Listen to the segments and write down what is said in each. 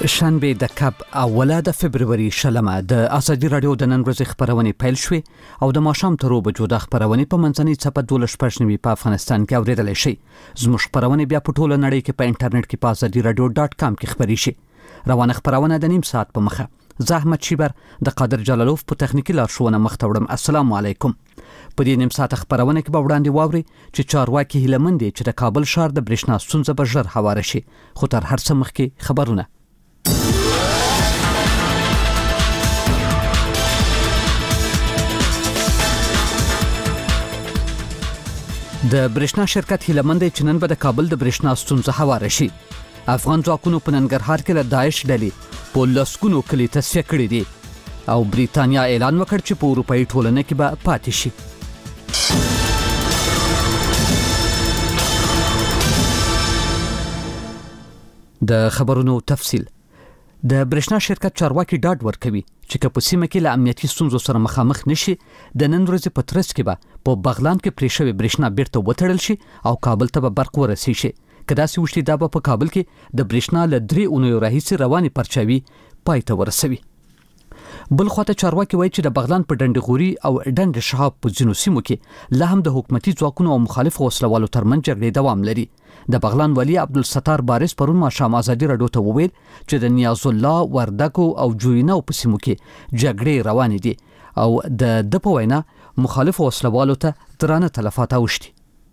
شنبه د کب اوله د فبرवरी شلمه د ازادي رادیو د نن ورځې خبرونه پیل شوې او د ماشام تر وبجو د خبرونه په منځنۍ چپه 12 په افغانستان کې اوریدل شي. زموږ خبرونه بیا په ټوله نړۍ کې په انټرنیټ کې په azadiradio.com کې خبري شي. روانه خبرونه د نیم ساعت په مخه زحمت شیبر د قادر جلالوف په تخنیکی لارښوونه مختوړم. السلام علیکم. په دې نیم ساعت خبرونه کې به وړاندې واوري چې چارواکي هیلمن دي چې د کابل ښار د برېښنا ستونزه به ژر هواره شي. خو تر هر څه مخکې خبرونه. د برېښنا شرکت هیلمن دی چې نن به د کابل د برېښنا ستونزه هواره شي. افغان ځواکونو په ننګرهار کې له داعش ډلې په لسګونو کلي تصفیه کړي دي او بریتانیا اعلان وکړ چې په اروپایي ټولنه کې به پاتې شي. د خبرونو تفصیل. د برېښنا شرکت چارواکي ډاډ ورکوي چې که په سیمه کې له امنیتي ستونزو سره مخامخ نشي د نن ورځې په ترڅ کې به په بغلان کې پرې شوې برېښنا بیرته وتړل شي او کابل ته به برق ورسې شي. که داسې وشي دا به په کابل کې د برېښنا له 3 اونیو راهیسې روانې پرچاوي پای ته ورسوي. بل خواته چارواکي وایي چې د بغلان په ډنډغوري او ډنډ شهاب په ځینو سیمو کې لا هم د حکومتي ځواکونو او مخالفو وسلوالو ترمنځ جګړې دوام لري. د بغلان والی عبدالستار بارس پرون ماښام ازادي رادیو ته وویل چې د نیاز الله وردګو او جوینو په سیمو کې جګړې روانې دي او د په وینا مخالفو وسلوالو ته درانه تلفات اوښتي.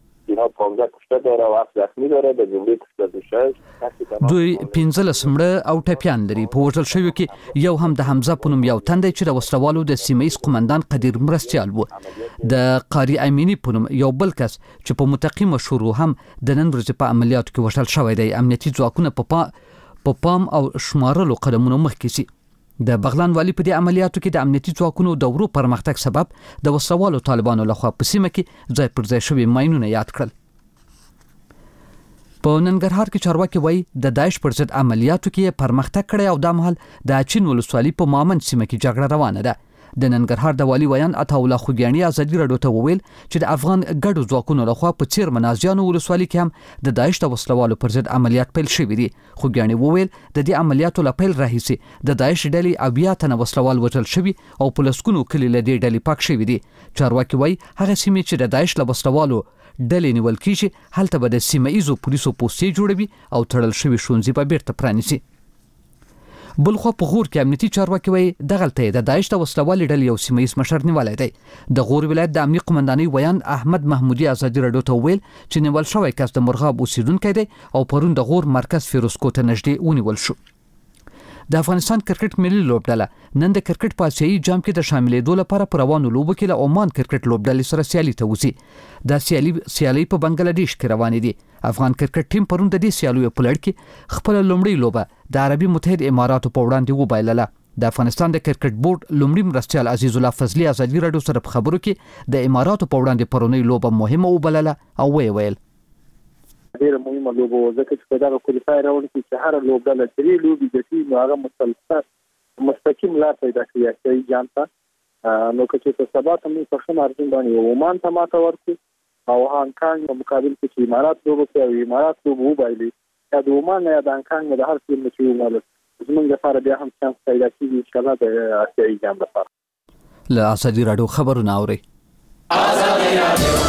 دوی 15 مړه او ټپیان لري. په وژل شویو کې یو هم د حمزه په نوم یو تندی چې د وسلوالو د سیمه‌ایز قومندان قدیر مرستیال و. د قاری امینی په نوم یو بل کس چې په متقی مشهور هم د نن ورځې په عملیاتو کې وژل شوی دی. امنیتي ځواکونه په پام او شمارلو قدمونو مخکې سي. د بغلان والی په دې عملیاتو کې د امنیتي ځواکونو د ورو پرمختګ سبب د وسلوالو طالبانو لخوا په سیمه کې ځای پر ځای شوي ماینونه یاد کړل. په ننګرهار کې چارواکي وایي د داعش پر ضد عملیاتو کې پرمختګ کړی او د مهال د اچین ولسوالۍ په مامن سیمه کې جګړه روانه ده. د ننګرهار د والی ویان عطاالله خوګیاني ازادي رادیو ته وویل چې د افغان ګډو ځواکونو لخوا په څیر منازیانو ولسوالۍ کې هم د داعش د وسلوالو پر ضد عملیات پیل شوي دي. خوګیاني وویل د دې عملیاتو له پیل راهیسې د داعش ډلې 80 تنه وسلوال وژل شوي او په لسګونو کلي له دې ډلې پاک شوي دي. چارواکي وایي هغه سیمې چې د داعش له وسلوالو ډلې نیول کیږي هلته به د سیمه‌ایزو پولیسو پوستې جوړوي او تړل شوي ښوونځي به بیرته پرانیسي. بل خو په غور کې امنیتي چارواکي وایي دغلته د داعش د وسلوالې ډلې یو سیمه‌ایز مشر نیولی دی. د غور ولایت د امنیت قومندانۍ ویان احمد محمودي ازادي رادیو ته وویل چې نیول شوی کس د مرغاب اوسیدونکی دی او پرون د غور مرکز فیروزکو ته نږدې ونیول شو. د افغانستان کرکټ ملي لوبډله نن د کرکټ په آسیایي جام کې د شاملېدو لپاره په روانو لوبو کې له عمان کرکټ لوبډلې سره سیالي ته وځي. د سیالي په بنگلادیش کې روانې دي. افغان کرکټ ټیم پرون د دې سیالیو په لړ کې خپل لومړی لوبه د عربي متحد اماراتو په وړاندې وبایلله. د افغانستان د کرکټ بورډ لومړی مرستیال عزیز الله فضلي ازادي رادیو سره په خبرو کې د اماراتو په وړاندې پرونی لوبه مهمه وبلله او ویل ډېر مهمه لوبه ځکه چې په دغه کوالیفایر راوند کې چې هر لوبډله 3 لوبې ګټي نو هغه مسلسل مستقیم لار پیدا کوي چې جام ته نو چې په سبا ته موږ په ښه مارجن باندې عمان ته ماته ورکړو او هانګ کانګ په مقابل کې چې امارات لوبه کوي او امارات لوبه وبایلي یا د عمان یا د هانګ کانګ د هر ټیم چې ومال زموږ لپاره بیا هم چانس پیدا کیږي ان شاء الله د آسیایي جام لپاره. له ازادي رادیو خبرونه اوري. ازادي رادیو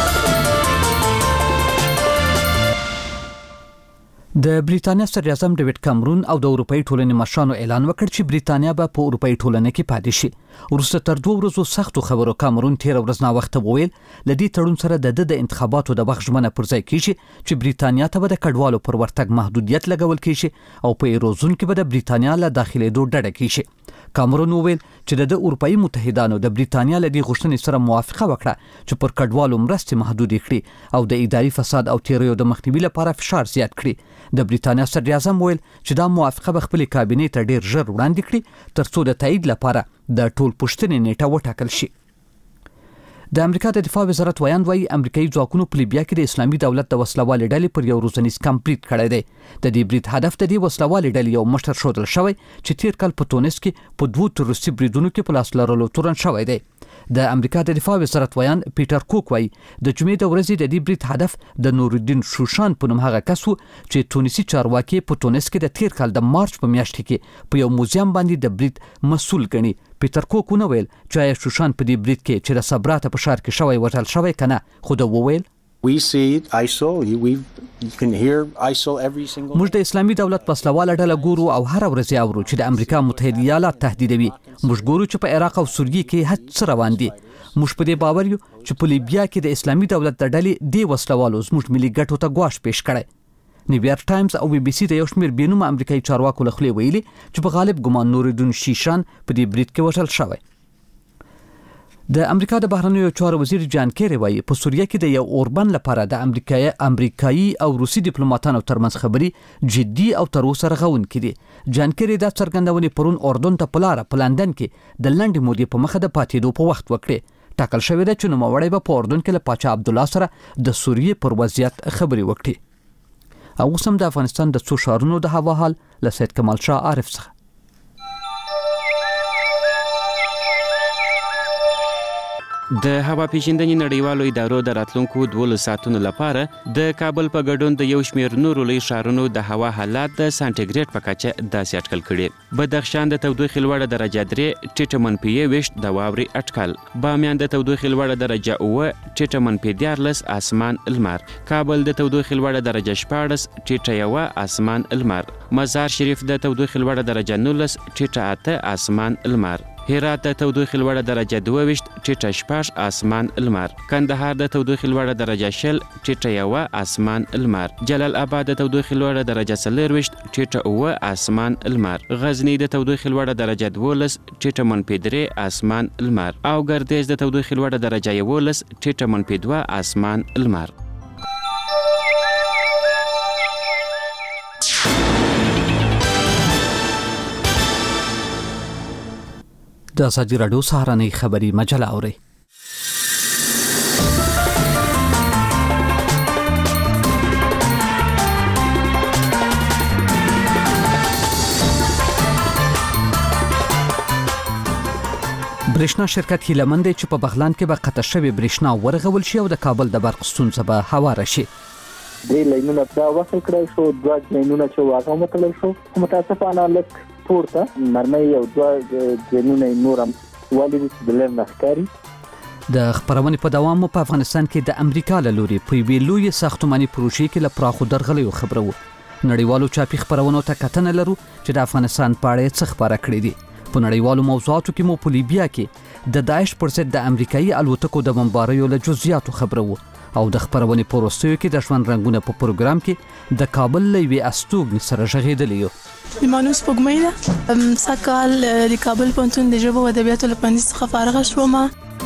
د بریتانیا صدر اعظم ډیوډ کامرون او د اروپایي ټولنې مشرانو اعلان وکړ چې بریتانیا به په اروپایي ټولنه کې پاتې شي. وروسته تر 2 ورځو سختو خبرو کامرون 13 ورځې ناوخته وویل لدې تړون سره د انتخاباتو د وخت ژمنه پر ځای کیږي چې بریتانیا ته به د کډوالو پر ورتګ محدودیت لګول کیږي او په ایروزون کې به د بریتانیا له داخلېدو ډډه کیږي. کامرون وویل چې د اروپایي متحدانو د بریتانیا له دې غوښتنې سره موافقه وکړه چې پر کډوالو مرستې محدودې کړي او د اداري فساد او تیریو د مخنیوي لپاره فشار زیات کړي. د بریتانیا صدر اعظم ویل چې دا موافقه به خپل کابینې ته ډیر ژر وړاندې کړي ترڅو د تایید لپاره د ټول پوښتنې نیټه وټاکل شي. د امریکا د دفاع وزارت ویان وایي امریکایي ځواکونو په لیبیا کې د اسلامي دولت د وسلوالې ډلې پر یو روزنیز کمپلیټ کړی دی. د دې برید هدف د دې وسلوالې ډلې یو مشر ښودل شوی چې تیر کال په تونس کې په 2 تروریستي بریدونو کې په لاس لرلو تورن شوی دی. د امریکا د دفاع وزارت ویان پیټر کوک وایي د جمعې د ورځې د دې برید هدف د نورالدین شوشان په نوم هغه کس و چې تونسي چارواکي په تونس کې د تیر کال د مارچ په میاشت کې په یو موزیم باندې د برید مسؤل ګڼي. پیټر کوک نو ویل چې شوشان په دې برید کې چې د صبرات په ښار کې شوی وژل شوی کنه، خو دا وویل We see ISIL. You can hear ISIL every single. موږ د اسلامي دولت پسلواله ډله ګورو او هر ورځ اورو چې د امریکا متحده ایالات تهدیدوي. موږ ګورو چې په عراق او سوریه کې هڅه روان دي. موږ په دې باور یو چې په لیبیا کې د اسلامي دولت د ډلې دی وسلوالو زموږ ملي ګټو ته ګواښ پیښ کړي. نیویارک ټایمز او بي بي سي د یو شمېر بینومه امریکایي چارواکو له خولې ویلي چې په غالب ګمان نورالدین شیشان په دې برید کې وژل شوی. د امریکا د بهرنیو چارو وزیر جان کیری وایي په سوریه کې د یو اوربن لپاره د امریکایي او روسي ډیپلوماټانو ترمنځ خبري جدي او تر اوسه رغونکې دي. جان کیری دا څرګندونې پرون اردن ته په لندن کې د لنډې مودې په مخه د پاتېدو په وخت وکړې. ټاکل شوې ده چې نوموړی به په اردن کې له پاچا عبدالله سره د سوریې پر وضعیت خبرې وکړي. او اوس هم د افغانستان د څو ښارونو د هوا حال له سید کمال شاه عارف څخه. د هوا پیژندنې نړیوالو ادارو د راتلونکو 12 ساعتونو لپاره د کابل په ګډون د یو شمېر نورو لوی ښارونو د هوا حالات د سانټیګریډ په کچه داسې اټکل کړي. بدخشان د تودوخې لوړه درجه 3 ټیټه منفي 20 د واورې اټکل. بامیان د تودوخې لوړه درجه 9 ټیټه منفي 14 اسمان لمر. کابل د تودوخې لوړه درجه 14 ټیټه 1 اسمان لمر. مزار شریف د تودوخې لوړه درجه 19 ټیټه 8 اسمان لمر. هرات د تودوخې لوړه درجه 22 ټیټه 6 اسمان لمر. کندهار د تودوخې لوړه درجه 0 ټیټه 1 اسمان لمر. جلال آباد د تودوخې لوړه درجه 40 ټیټه 9 اسمان لمر. غزنی د تودوخې لوړه درجه 12 ټیټه منفي 3 اسمان لمر. او ګردیز د تودوخې لوړه درجه 11 ټیټه منفي 2 اسمان لمر. د ازادي راډیو سهارنۍ خبري مجله اوري. برېښنا شرکت هیلهمند دی چې په بغلان کې به قطع شوې برېښنا ورغول شي او د کابل د برق ستونزه به هواره شي. درې لاینونه دا وصل کړل شو، 2 لاینونه چې واغه متلل شو. متاسفانه لک پورته مرمۍ او 2 لاینونه نورم والي د لم نخکاری. د خبرونې په دوام په افغانستان کې د امریکا له لوري په ویلو لوی ساختماني پروژې کې له پراخو درغلیو خبرو. نړیوالو چاپی خبرونو ته کتنه لرو چې د افغانستان په اړه څه خبره کړې دي. په نړیوالو موضوعاتو کې مو په لیبیا کې د داعش پر ضد د امریکایي الوتکو د بمباریو له جزئیاتو خبرو. او د خبرونې په وروستیو کې د ژوند رنګونه په پروګرام کې د کابل له یوې استوګنې سره غږېدلی یو. مانوس سپوږمۍ ده. سږکال د کابل پوهنتون د ژبو او ادبیاتو له پوهنځي څخه فارغه شوم.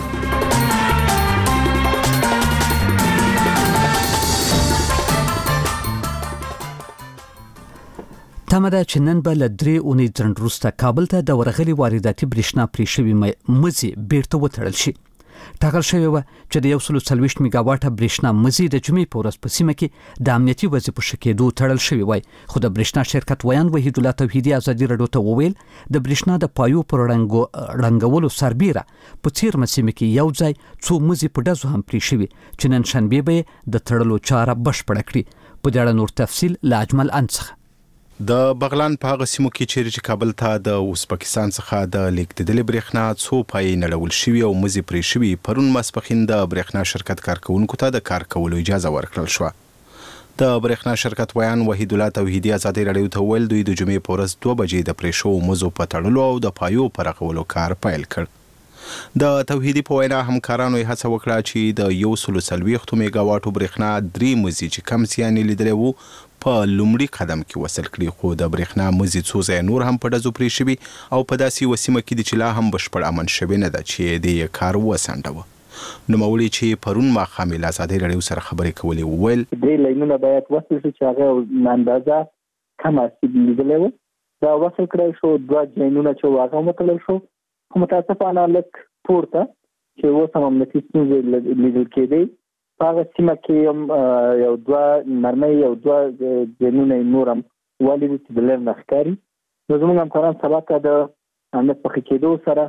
تمه ده چې نن به له 3 اونۍ ځنډ وروسته کابل ته د ورغلي وارداتي برېښنا پرې شوې مزي بیرته وتړل شي. ټاکل شوی و چې د 140 میگا واټه برېښنا مزي د جمعې په ورځ په سیمه کې د امنیتي وظیفو ښه کېدو تړل شوی وای. خو د برېښنا شرکت ویان وحید الله توحیدي ازادي راډیو ته وویل د برېښنا د پایو پر رنګولو سربیره په څیرمه سیمه کې یو ځای څو مزي په ډزو هم پرې شوي چې نن شنبه به د تړلو چاره بشپړه کړي. په دې اړه نور تفصیل له اجمل انڅخه. د بغلان په هغه سیمو کې چې کابل ته د ازبکستان څخه د لیکدلې برېښنا څو پای نړول شوی او مزي پرې شوی پرون ماسپخین د برېښنا شرکت کارکونکو ته د کار کولو اجازه ورکړل شو. د برېښنا شرکت ویان وحید الله توحیدي ازادي راډیو ته ویل دوی د جمعې په ورځ 2 بجې د پرې شو مزو په تړلو او د پایو پر غولو کار پیل کړ. د توحیدي په وینا همکارانو یې هڅه وکړه چې د 140 میگا واټو برېښنا 3 مزي چې کم زیان لیدلې وو په لومړي قدم کې وصل کړي. خو د برېښنا مزي څو ځای نور هم په ډزو پرې شوي او په داسې وسیمه کې د چې لا هم بشپړ امن شوی نه ده چې د کار وسنډوه. نوموړي چې پرون ماښام له ازادي راډیو سره خبرې کولې وویل 3 لاینونه باید وصل شي چې هغه اندازه کم لیدلې و. دا وصل کړل شو، 2 لاینونه چې واغه متلل شو. خو متاسفانه لک پورته چې اوس هم امنیتي ستونزې لیدل کېدې. هغه سیمه کې یو 2 مرمۍ او 2 لاینونه نورم والي د لم نخکاری. نو زموږ همکاران سبا ته د امنیت په کېدو سره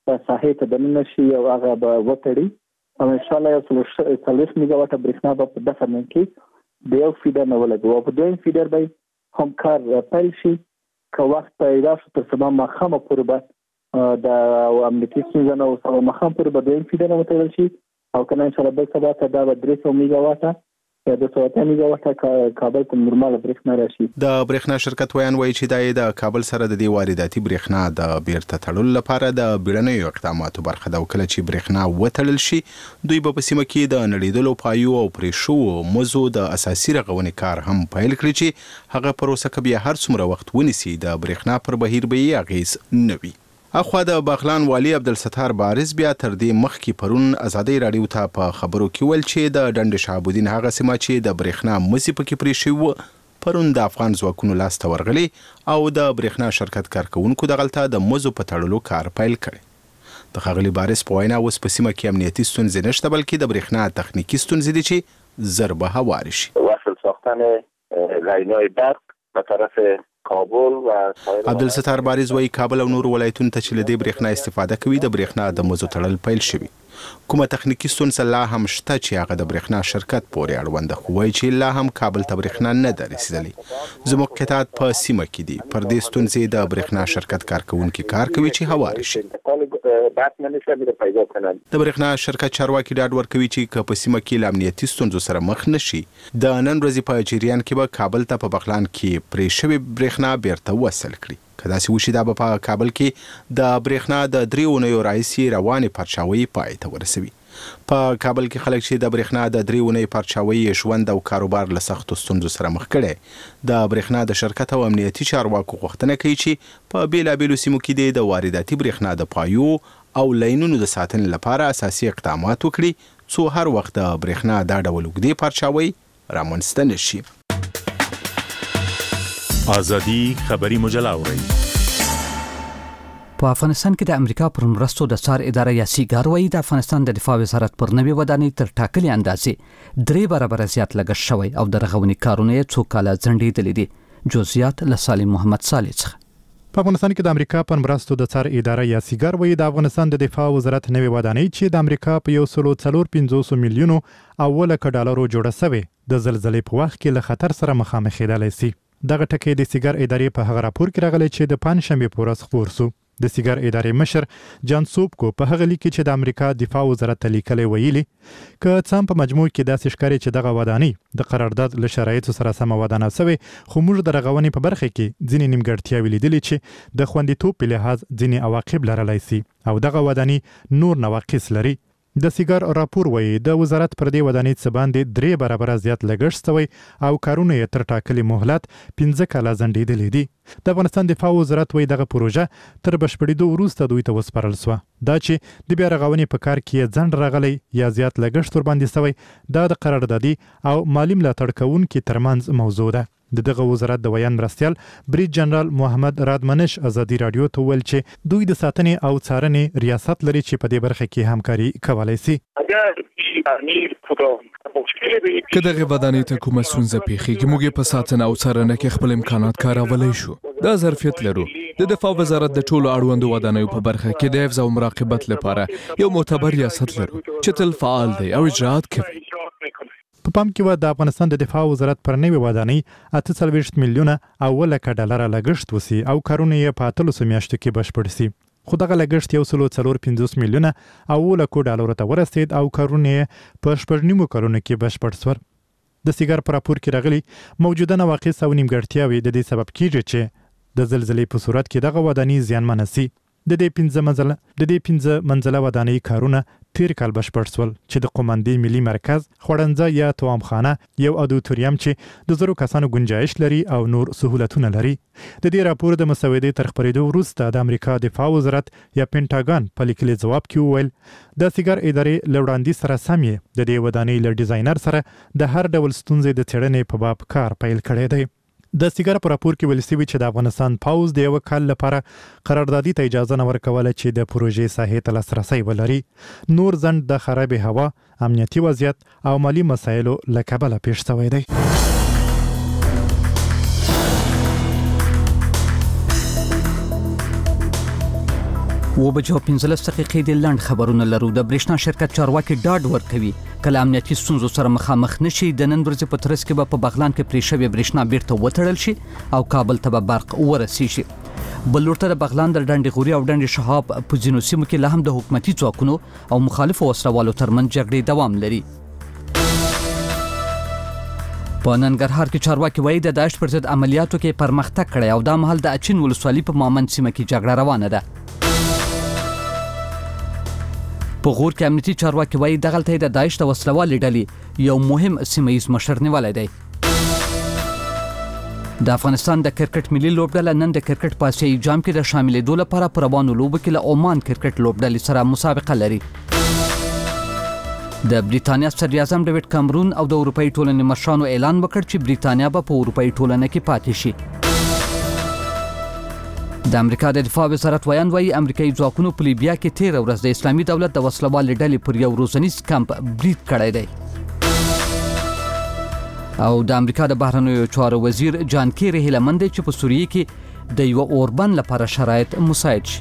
ساحې ته دننه شي او هغه به وتړي او ان شاء الله 40 میگاواټ برېښنا به په دغه من کې د یو فیډر نه ولګو او په دویم فیډر به هم کار پیل شي که وخت پیدا شو تر سبا ماښامه پورې به د امنیتي ستونزه نه او ماښام پورې به دویم فیډر نه وتړل شي او کنه ان شاء الله بل سبا ته دا به 300 میگاواټه یا 200 میگاواټه کابل ته نورمال برېښنا راشي. د برېښنا شرکت ویان وایي چې د کابل سره د دې وارداتي برېښنا د بیرته تړلو لپاره د بیړنیو اقداماتو برخه ده او کله چې برېښنا وتړل شي دوی به په سیمه کې د نړیدلو پایو او پرې شوو مزو د اساسي رغونې کار هم پیل کړي چې هغه پروسه که بیا هر څومره وخت ونیسي د برېښنا پر بهیر به یې اغیز نه وي. اخوا د بغلان والی عبدالستار بارز بیا تر دې مخکې پرون ازادي رادیو ته په خبرو کې ویل چې د ډنډ شهابالدین هغه سیمه چې د برېښنا مزي پکې پرې شوی پرون د افغان ځواکونو لاس ته ورغلي او د برېښنا شرکت کارکونکو دغلته د مزو په تړلو کار پیل کړي. د ښاغلي بارز په وینا اوس په سیمه کې امنیتي ستونزې نشته بلکې د برېښنا تخنیکي ستونزې دي چې زر به هوار شي. وصل ساختن لاین‌های برق به طرف کابل و عبدالستار بارز وایي کابل او نور ولایتونو ته چې له دې برېښنا استفاده کوي د برېښنا د مزو تړل پیل شوي. کومه تخنیکي ستونزه لا هم شته چې هغه د برېښنا شرکت پورې اړوند خو وایي چې لا هم کابل ته برېښنا نه ده رسیدلې. زموږ قطعات په سیمه کې دي پر دې ستونزې د برېښنا شرکت کارکونکي کار کوي چې هوار شي. د برېښنا شرکت چارواکي ډاډ ورکوي چې که په سیمه کې له امنیتي ستونزو سره مخ نشي د نن ورځې په جریان کې به کابل ته په بغلان کې پرې شوې برېښنا بیرته وصل کړي. که داسې وشي دا به په کابل کې د برېښنا د 3 اونیو راهیسې روانې پرچاوۍ پای ته ورسوي. په کابل کې خلک چې د برېښنا د 3 اونیو پرچاوۍ ژوند او کاروبار له سختو ستونزو سره مخ کړي د برېښنا د شرکت او امنیتي چارواکو غوښتنه کوي چې په بیلابیلو سیمو کې د وارداتي برېښنا د پایو او لاینونو د ساتنې لپاره اساسي اقدامات وکړي څو هر وخت د برېښنا دا ډول اوږدې پرچاوۍ رامنځته نشي. آزادی خبری مجله اورئ. په افغانستان کې د امریکا پر مرستو د څار اداره یا سیګار وایي د افغانستان د دفاع وزارت پر نوې ودانۍ تر ټاکلې اندازې 3 برابره زیات لګښت شوی او د رغونې کارونه یې څو کاله ځنډېدلي دي. جزئیات له سالم محمد صالح څخه. په افغانستان کې د امریکا پر مرستو د څار اداره یا سیګار وایي د افغانستان د دفاع وزارت نوې ودانۍ چې د امریکا په 1.450 میلیونو اوله ډالرو جوړه شوې د زلزلې په وخت کې له خطر سره مخامخ کېدلی شي. دغه ټکی د سیګار ادارې په هغه راپور کې راغلی چې د پنځشنبې په ورځ خپور شو. د سیګار ادارې مشر جان سوبکو په هغه لیک کې چې د امریکا دفاع وزارت ته لیکلی ویلي که څه هم په مجموع کې داسې ښکاري چې دغه ودانۍ د قرارداد له شرایطو سره سمه ودانه شوې خو موږ د رغونې په برخه کې ځینې نیمګړتیاوې لیدلې چې د خوندیتوب په لحاظ ځینې عواقب لرلی شي او دغه ودانۍ نور نواقص لري. د سیګار راپور وایي د وزارت پر دې ودانۍ څه باندې 3 برابره زیات لګښت شوی او کارونه یې تر ټاکلي مهلت 15 کاله ځنډېدلي دي. د افغانستان دفاع وزارت وایي دغه پروژه تر بشپړېدو وروسته دوی ته وسپارل شوه. دا چې د بیا رغونې په کار کې ځنډ راغلی یا زیات لګښت ورباندې شوی دا د قراردادي او مالي ملاتړ کوونکي ترمنځ موضوع ده. دغه وزارت د ویان مرستیال بریج جنرال محمد رادمنش ازادي رادیو ته ویل چې دوی د ساتنې او څارنې ریاست لري چې په دې برخه کې همکاري کولی شي. که دغه ودانۍ ته کومه ستونزه پیښیږي موږ یې په ساتنه او څارنه کې خپل امکانات کارولی شو. دا ظرفیت لرو. د دفاع وزارت د ټولو اړوندو ودانیو په برخه کې د حفظ او مراقبت لپاره یو معتبر ریاست لرو چې تل فعال دی او اجراات کوي. په پام کې و د افغانستان د دفاع وزارت پر نوې ودانۍ 48 میلیونه اوله ډالر لګښت وسی او کارونه یې په 13 میاشتو کې بشپړ شي. خو دغه لګښت 1.450 میلیونه اوله ډالر ته ورسید او کارونه یې په 9 کارونه کې بشپړ شول. د سیګار پر راپور کې راغلي موجوده نواقص او نیمګړتیاوې د دې سبب کیږي چې د زلزلې په صورت کې دغه ودانۍ زیانمنه شي. د دې 15 منزله ودانۍ کارونه تیر کال بشپړ شول چې د قومندې ملي مرکز خوړنځای یا توامخانه یو ادوتوریم چې د 100 کسانو گنجایش لري او نور سهولتونه لري. د دې راپور د مسودې تر خپرېدو وروسته د امریکا دفاع وزارت یا پینټاګان په لیکلي ځواب کې وویل د سیګار ادارې له وړاندیز سره سم یې د دې ودانۍ له ډیزاینر سره د هر ډول ستونزې د څېړنې په باب کار پیل کړی دی. د سیګار په راپور کې ویل شوي چې د افغانستان پوځ د یو کال لپاره قراردادي ته اجازه نه ورکوله چې د پروژې ساحې ته لاسرسی ولري. نور ځنډ د خرابې هوا، امنیتي وضعیت او مالي مسایلو له کبله پیښ شوی دی. 15 دقیقې د لنډ خبرونه لرو. د برېښنا شرکت چارواکي ډاډ ورکوي کله امنیتي ستونزو سره مخامخ نشي د نن ورځې په ترڅ کې په بغلان کې پرې شوی برېښنا بیرته وتړل شي او کابل ته به برق ورسیږي. بل ورته د بغلان د ډنډ غوري او ډنډ شهاب په ځینو سیمو کې لا هم د حکومتي ځواکونو او مخالفو وسلوالو ترمنځ جګړې دوام لري. په ننګرهار کې چارواکي وایي د داعش پر ضد عملیاتو کې پرمختګ کړی او دا مهال د اچین ولسوالۍ په مامند سیمه کې جګړه روانه ده. په غور کې امنیتي چارواکي وایي دغلته د داعش د وسلوالې ډلې یو مهم سیمه ییز مشر نیولی دی. د افغانستان د کرکټ ملي لوبډله نن د کرکټ په آسیایي جام کې د شاملېدو لپاره په روانو لوبو کې له عمان کرکټ لوبډلې سره مسابقه لري. د بریتانیا صدر اعظم ډیوډ کامرون او د اروپאי ټولنې مشرانو اعلان وکړ چې بریتانیا به په اروپאי ټولنه کې پاتې شي. د امریکا د دفاع وزارت ویان وایي امریکایي ځواکونو په لیبیا کې 13 ورځ د اسلامي دولت د وسلوالې ډلې پر یو روزنیز کمپ برید کړی دی. او د امریکا د بهرنیو چارو وزیر جان کیری هیله مند چې په سوریه کې د یو اوربند لپاره شرایط مساعد شي.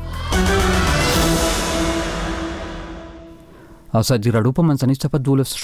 ازادي راډیو په منځنۍ صفحه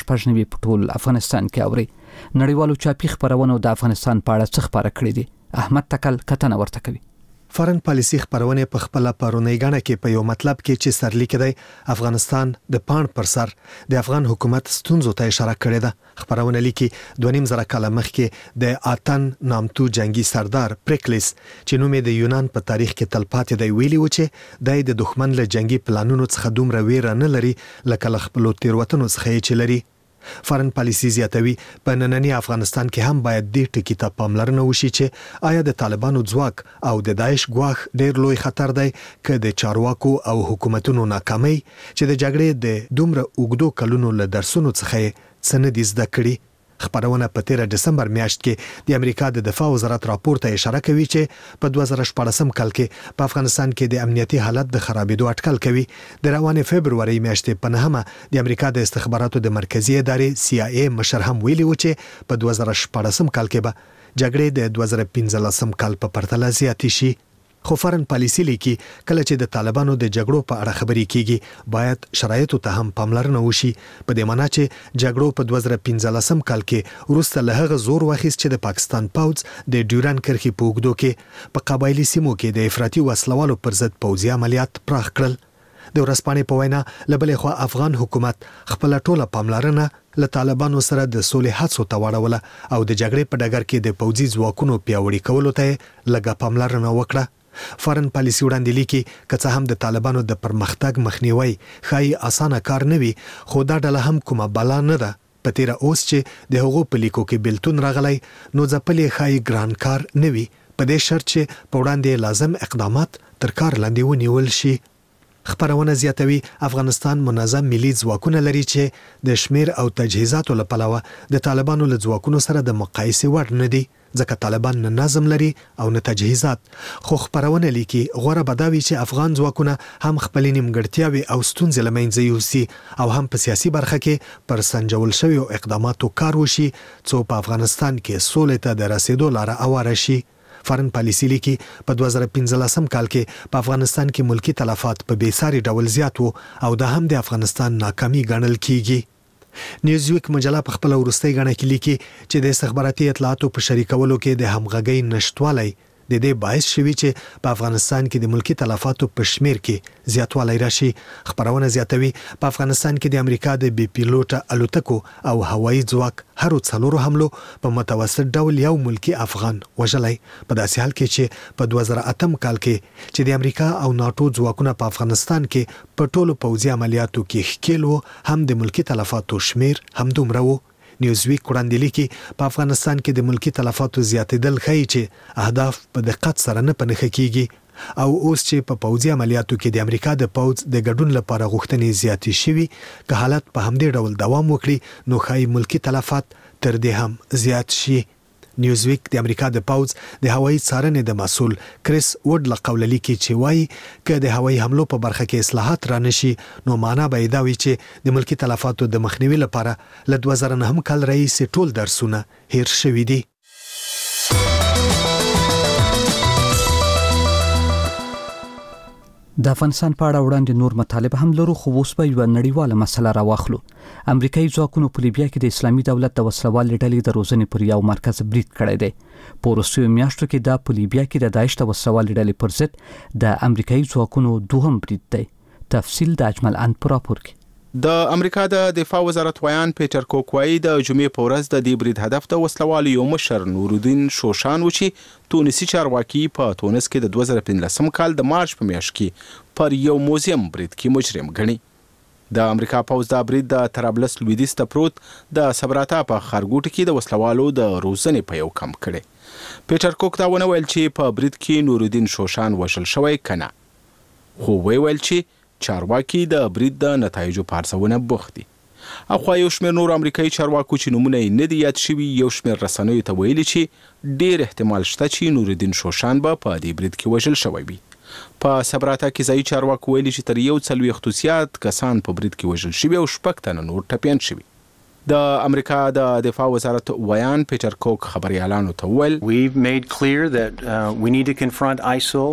12 په ټول افغانستان کې اوري. نړیوالو چاپی خبرونو د افغانستان په اړه څه خبره کړې دي. احمد تکل کتنه ورته کوي. فارن پالیسي خبرونه په خپل پرونی غاڼه کې په یو مطلب کې چې سرلیک دی افغانستان د پاند پر سر د افغان حکومت ستونزو ته اشاره کړې ده. خبرونه لیکي 2.5 کاله مخکې د آتن نامتو جنگي سردار پریکلیس چې نوم د یونان په تاریخ کې تلپاتې دی ویلي و چې د دښمن له جنگي پلانونو څخه دومره ویره نه لري لکه خپل تیروتنو څخه چې لري. فارن پالیسي زیاتوي په نننی افغانستان کې هم باید دې ټکی ته پاملرنه وشي چې آیا د طالبانو ځواک او د داعش ګواښ ډېر لوی خطر دی که د چارواکو او حکومتونو ناکامي چې د جګړې د دومره اوږدو کلونو له درسونو څخه څه نه دي زده کړي. خبرونه په 13 دسمبر میاشت کې د امریکا د دفاع وزارت راپور ته اشاره کوي چې په 2014 کال کې په افغانستان کې د امنیتي حالت د خرابېدو اټکل کوي. د روانې فبرवरी میاشتې په 9 د امریکا د استخباراتو د مرکزی ادارې CIA مشر هم ویلي و چې په 2014 کال کې به جګړې د 2015 کال په پرتله زیاتې شي. خو فارن پالیسي لیکي کله چې د طالبانو د جګړو په اړه خبرې کیږي باید شرایطو ته هم پاملرنه وشي په دې معنی چې جګړو په 2015 کال کې وروسته له هغه زور واخیست چې د پاکستان پوځ د ډیورن کرښې په اوږدو کې په قبایلي سیمو کې د افراطي وسلوالو پر ضد پوځي عملیات پراخ کړل. د ورځپاڼې په وینا لبلې خو افغان حکومت خپل ټوله پاملرنه له طالبانو سره د سولې هڅو ته واړوله او د جګړې په ډګر کې د پوځي ځواکونو پیاوړي کولو ته لږه پاملرنه وکړه. فارن پالیسي وړاندې لیکي که څه هم د طالبانو د پرمختګ مخنیوي خای اسانه کار نه وي خو دا ډله هم کومه بلا نه ده. په تیر اوس چې د هغو په لیکو کې بلتون راغلی نو ځپلې خای ګران کار نه وي په دې شرط چې په وړاندې لازم اقدامات تر کار لاندې ونیول شي. خبرونه زیاتوي افغانستان منظم ملي ځواکونه لري چې د شمیر او تجهیزاتو لپاره د طالبانو له ځواکونو سره د مقایسې وړ نه دي ځکه طالبان نه نظم لري او نه تجهیزات. خو خبرونه لیکي غوړه بداوي چې افغان ځواکونه هم خپل نیمګړتیاوي او ستونزې لمنځه یوسي او هم په سیاسي برخه کې پر سنجول شوی اقداماتو کار وشي څو په افغانستان کې سولې ته د رسیدو لار اواره شي. فارن پالیسي لیکي په 2015 کال کې په افغانستان کې ملکی تلفات په بیساري ډول زیات وو او دا هم د افغانستان ناکامي ګڼل کیږي. نیوزویک مجله په خپل ورستۍ غاڼه کې لیکي چې د استخباراتي اطلاعاتو په شریکولو کې د همغږۍ نشټوالی د دې باعث شوی چې په افغانستان کې د ملکی تلفاتو په شمیر کې زیاتوالی راشي. خبرونه زیاتوي په افغانستان کې د امریکا د بي پیلوټ الوتکو او هوایي ځواک هرو څلورو حملو په متوسط ډول یو ملکی افغان وژلی په داسې حال کې چې په 2008 کال کې چې د امریکا او ناتو ځواکونه په افغانستان کې په ټولو پوځي عملیاتو کې ښکیل وو هم د ملکی تلفاتو شمیر هم دومره وو. نیوزویک وړاندې لیکي په افغانستان کې د ملکی تلفاتو زیاتېدل ښیي چې اهداف په دقت سره نه پنهخه کیږي او اوس چې په پوځي عملیاتو کې د امریکا د پوځ د ګډون لپاره غوښتنې زیاتې شوي که حالت په همدې ډول دوام وکړي نو ښایي ملکی تلفات تر دې هم زیات شي. نیوزویک د امریکا د پوځ د هوایي څارنې د مسؤل کریس وډ له قوله لیکي چې وایي که د هوایي حملو په برخه کې اصلاحات رانشي نو معنا به دا وي چې د ملکی تلفاتو د مخنیوي لپاره له 2009 کال راهیسې ټول درسونه هیر شوي دي. د افغانستان په اړه وړاندې نور مطالب هم لرو، خو اوس به یو نړیواله مسله راواخلو. امریکایي ځواکونو په لیبیا کې د اسلامي دولت د وسلوالې ډلې د روزنې پر یو مرکز برید کړی دی. په وروستیو میاشتو کې دا په لیبیا کې د داعش د وسلوالې ډلې پر ضد د امریکایي ځواکونو دوهم برید دی. تفصیل د اجمل ان پر راپور کې. د امریکا د دفاع وزارت ویان پیټر کوک وایي د جمعې په ورځ د دې برید هدف د وسلوالو یو مشر نورالدین شوشان و چې تونسي چارواکي په تونس کې د 2015 کال د مارچ په میاشت کې پر یو موزیم برید کې مجرم ګڼي. د امریکا پوځ د برید د طرابلس لویدیځ ته پروت د صبراتا په خارګوټ کې د وسلوالو د روزنې په یو کم کړي. پیټر کوک دا ونه ویل چې په برید کې نورالدین شوشان وژل شوی کنه، خو ویل چې چارواکي د برید د نتایجو په ارزونه بوخت دي. اخوا یو شمېر نور امریکایي چارواکو چې نومونه یې نه دي یاد شوي یو شمېر رسنیو ته ویلي چې ډېر احتمال شته چې نورالدین شوشان به په دې برید کې وژل شوی وي. په صبراتا کې ځایي چارواکو ویلي چې تر 140 کسان په برید کې وژل شوي او 6 تنه نور ټپیان شوي. د امریکا د دفاع وزارت ویان پیټر کوک خبريالانو ته ویل We've made clear that we need to confront ISIL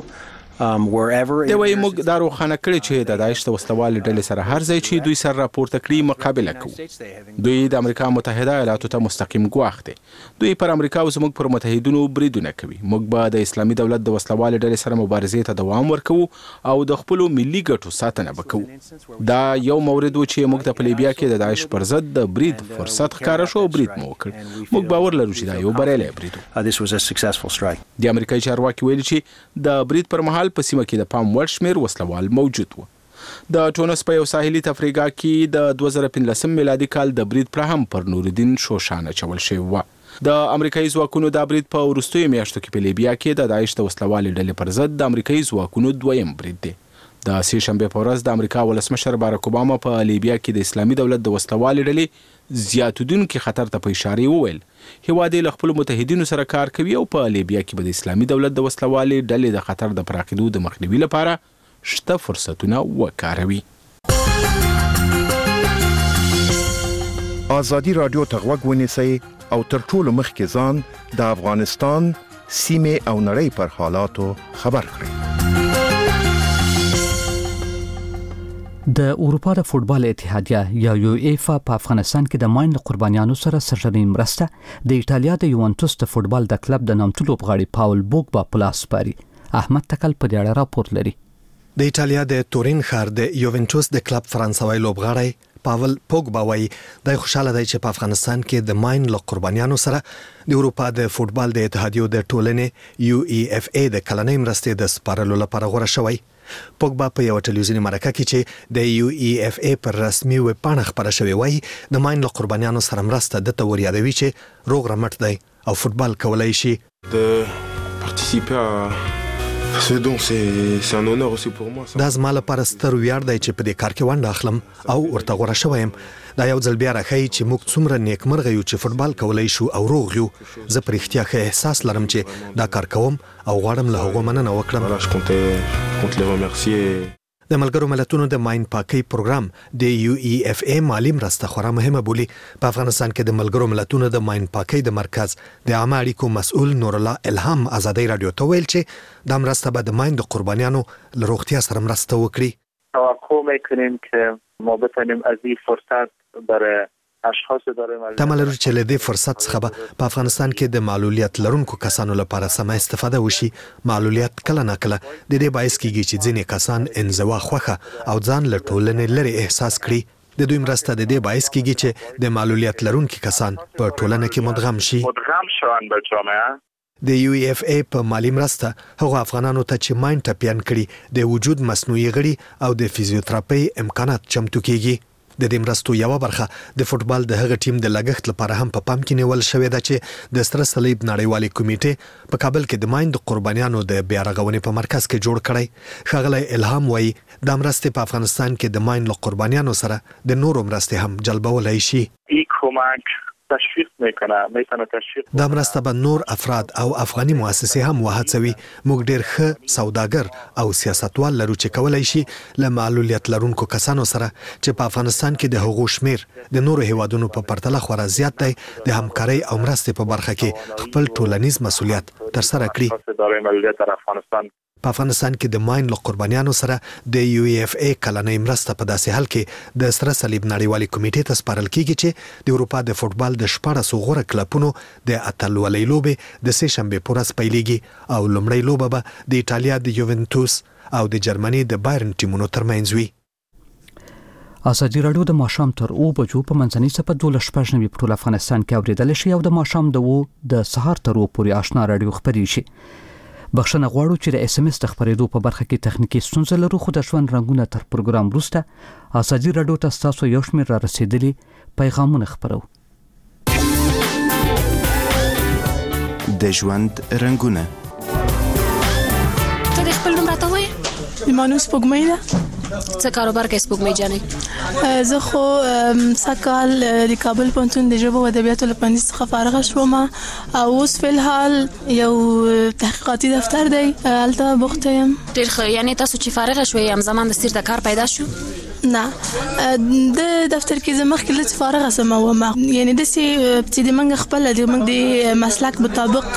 دی وایي موږ دا روښانه کړي چې د داعش د وسلوالې ډلې سره هر ځای چې دوی سره راپورته کړي مقابله کوو. دوی د امریکا متحده ایالاتو ته مستقیم ګواښ دی. دوی پر امریکا او زموږ پر متحدینو بریدونه کوي. موږ به د اسلامي دولت د وسلوالې ډلې سره مبارزې ته دوام ورکوو او د خپلو ملي ګټو ساتنه وکړو. دا یو مورد و چې موږ ته په لیبیا کې د داعش پر ضد د برید فرصت ښکاره شو او برید مو وکړ. موږ باور لرو چې دا یو بریالی برید و. د امریکایي چارواکي ویلي چې د برید پر مهال په سیمه کې د پام وړ شمېر وسلوال موجود و. د ټونس په یو ساحلي تفریقه کې د 2015 میلادي کال د برید پر هم پر نورالدین شوشان اچول شوی و. د امریکایي ځواکونو د برید په وروستیو میاشتو کې په لیبیا کې د داعش د وسلوالې ډلې پر ضد د امریکایي ځواکونو دویم برید دی. د سې شنبې په ورځ د امریکا ولسمشر باراک اوباما په لیبیا کې د اسلامي دولت د وسلوالې ډلې زیاتیدونکي خطر ته په اشاره وویل هیواد یې له خپلو متحدینو سره کار کوي او په لیبیا کې به د اسلامي دولت د وسلوالې ډلې د خطر د پراخېدو د مخنیوي لپاره شته فرصتونه وکاروي. ازادي رادیو ته غوږ ونیسئ او تر ټولو مخکې ځان د افغانستان سیمې او نړۍ پر حالاتو خبر کړئ. د اروپا د فوتبال اتحادیه یا یوایفا په افغانستان کې د ماین له قربانیانو سره سرلري مرسته د ایټالیا د یوونټوس د فوتبال د کلب د نامتو لوبغاړي پاول بوګبا په لاس سپاري. احمد تکل په دې اړه راپور لري. د ایټالیا د تورین ښار د یوونټوس د کلب فرانسوي لوبغاړی پاول پوګبا وایي د خوشاله دی چې په افغانستان کې د ماین له قربانیانو سره د اروپا د فوتبال د اتحادیو د ټولنې UEFA د کلنۍ مرستې د سپارلو لپاره غوړه شوی. پوګبا په یو ټلویزیوني مرکه کې چې د UEFA پر رسمي ویب پاڼه خبره شوې وایي د ماین له قربانیانو سره مرسته د تور یادوي چې روغ رمټ دی او فوتبال کولای شي. دا زما لپاره ستر ویاړ دی چې په دې کار کې ونډه اخلم او ورته غوړه شوی یم. دا یو ځل بیا راښیي چې موږ څومره نیکمرغه یو چې فوتبال کولای شو او روغ یو. زه په رښتیا ښه احساس لرم چې دا کار کوم او غواړم له هغو مننه وکړم. د ملګرو ملتونو د ماین پاکۍ پروګرام د UEFA مالی مرسته خورا مهمه بولي. په افغانستان کې د ملګرو ملتونو د ماین پاکۍ د مرکز د عامه اړیکو مسؤل نور الله الهام ازادي رادیو ته ویل چې د مرسته به د ماین د قربانیانو له روغتیا سره مرسته وکړي. توقع میکنیم که ما بتونیم از این فرصت برای تمه لرو چې له دې فرصت څخه به په افغانستان کې د معلولیت لرونکو کسانو لپاره سمه استفاده وشي. معلولیت کله ناکله د دې باعث کیږي چې ځینې کسان انزوا خوښه او ځان له ټولنې لرې احساس کړي. د دوی مرسته د دې باعث کیږي چې د معلولیت لرونکي کسان په ټولنه کې مدغم شي. د UEFA په مالی مرسته هغه افغانانو ته چې ماین ټپیان کړي د وجود مصنوعي غړي او د فزیوتراپي امکانات چمتو کیږي. د دې مرستو یو برخه د فوتبال د هغه ټیم د لګښت لپاره هم په پام کې نیول شوې ده چې د سره صلیب نړیوالې کمیټې په کابل کې د ماین د قربانیانو د بیا رغونې په مرکز کې جوړ کړی. ښاغلی الهام وایي د مرستې په افغانستان کې د ماین له قربانیانو سره د نورو مرستې هم جلبولی شي. تشویق میکنه دا مرسته به نور افراد او افغاني مؤسسې هم وهڅوي. موږ ډېر ښه سوداګر او سیاستوال لرو چې کولای شي له معلولیت لرونکو کسانو سره چې په افغانستان کې د هغو شمیر د نورو هیوادونو په پرتله خورا زیات دی د همکارۍ او مرستې په برخه کې خپل ټولنیز مسولیت ترسره کړي. په افغانستان کې د ماین له قربانیانو سره د UEFA کلنۍ مرسته په داسې حال کې د سره صلیب نړیوالې کمیټې ته سپارل کیږي چې د اروپا د فوتبال د 14 غوره کلبونو د اتلولۍ لوبې د سه شنبه پر ورځ پیلېږي او لومړی لوبه به د ایټالیا د یوونټوس او د جرمني د بایرن ټیمونو ترمنځ وي. ازادي راډیو د ماښام تر 2 بجو په منځنۍ صفحه 12 په ټول افغانستان کې اوریدل شي او د ماښام د سهار تر 2 پورې آشنا راډیو خبري شي. بخښنه غواړو چې د SMS د خبرېدو په برخه کې تخنیکی ستونزې لرو، خو د ژوند رنگونه تر پروګرام وروسته ازادي راډیو ته تاسو یو شمېر را رسیدلي پیغامونه خبرو. د ژوند رنگونه ته د خپل نوم راته وایې؟ ایمانو سپوږمۍ ده. څه کاروبار کوي سپوږمۍ جانې؟ زه خو سکهال د کابل پوهنتون د ژبو او ادبیاتو له پوهنځي څخه فارغه شوم او اوس فلحال یو تحقیقاتي دفتر دی هلته بوخته یم. ډېر ښه. یعنې تاسو چې فارغه شوئ همزمان د سیر د کار پیدا شو؟ نه، د دفتر کې زه مخکې لږ فارغه سم وم، یعنې داسې چې د موږ خپله د موږ د مسلک مطابق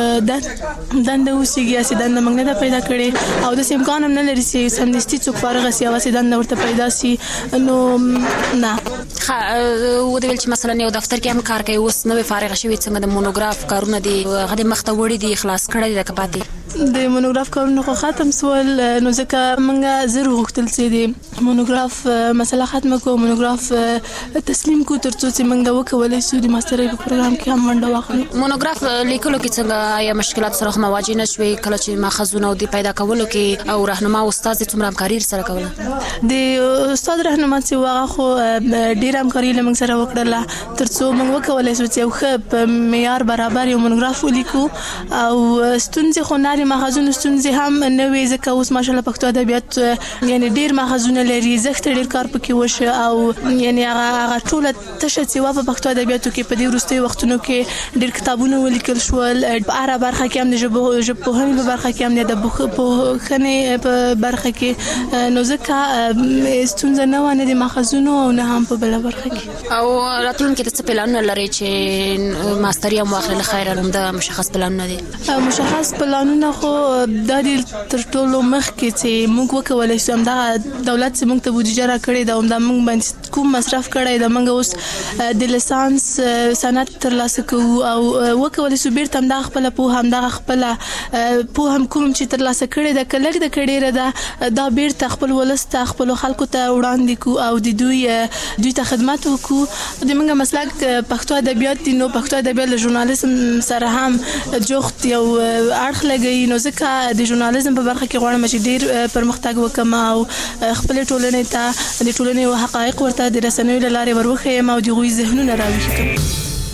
دنده اوسېږي، هسې دنده موږ نه ده پیدا کړې او داسې امکان هم نه لري چې سمدستي څوک فارغه سي او هسې دنده ورته پیدا سي. نو نه. ښه، ودې ویل چې مثلا یو دفتر کې هم کار کوي، اوس نوې فارغه شوې، څنګه د مونوګراف کارونه دي هغه د مخته وړي دي، خلاص کړی دی که پاتې؟ د مونوګراف کارونه خو ختم سول، نو ځکه موږ زر وغوښتل چې د مونوګراف مسله ختمه کړو، مونوګراف تسلیم کړو تر څو چې موږ وکولی شو د ماسترۍ په پروګرام کې هم ونډه واخلو. مونوګراف لیکلو کې څنګه آیا مشکلات سره مواجه نه شوې کله چې ماخذونه او د پیدا کولو کې او راهنما او استاد څومره همکاري سره کوله؟ د استاد راهنما چې هغه خو ډېره همکاري له موږ سره وکړله تر څو موږ وکولی شو چې یو ښه په معیار برابر یو مونوګراف ولیکو او ستونزې خو نارې ماخذونو ستونزې هم نه وې ځکه اوس ماشاءالله پښتو ادبیات یعنې ډېر ماخذونه لري، زښته ډېر کار پکې وشه او یعنې هغه ټوله تشه چې وه په پښتو ادبیاتو کې په دې وروستیو وختونو کې ډېر کتابونه ولیکل شول، په هره برخه کې هم د ژبپوهنې په برخه کې هم د ادبپوهنې په برخه کې، نو ځکه ستونزه نه وه نه د ماخذونو او نه هم په بله برخه کې. او راتلونکي ته څه پلانونه لرئ چې ماستري هم واخلئ؟ له خیره همدا مشخص پلانونه دي؟ مشخص پلانونه خو دا دي تر ټولو مخکې چې موږ وکولی شو همدغه دولت چې موږ ته بودیجه راکړې ده همدا موږ باندې کوم مصرف کړی ده، موږ اوس د لیسانس سند ترلاسه کوو او وکولی شو بیرته همدغه خپله پوهه همدغه خپله پوهه هم کوم چې ترلاسه کړې ده که لږ ده که ډېره ده دا بیرته خپل ولس ته خپلو خلکو ته وړاندې کړو او د دوی ته خدمت وکړو. د موږ مسلک پښتو ادبیات دي، نو پښتو ادبیات له ژورنالیزم سره هم جوخت یو اړخ لګوي، نو ځکه د ژورنالیزم په برخه کې غواړم چې ډېر پرمختګ وکړم او خپلې ټولنې ته د ټولنې حقایق ورته د رسنیو له لارې وروښیم او د هغوی ذهنونه راویښ کړم.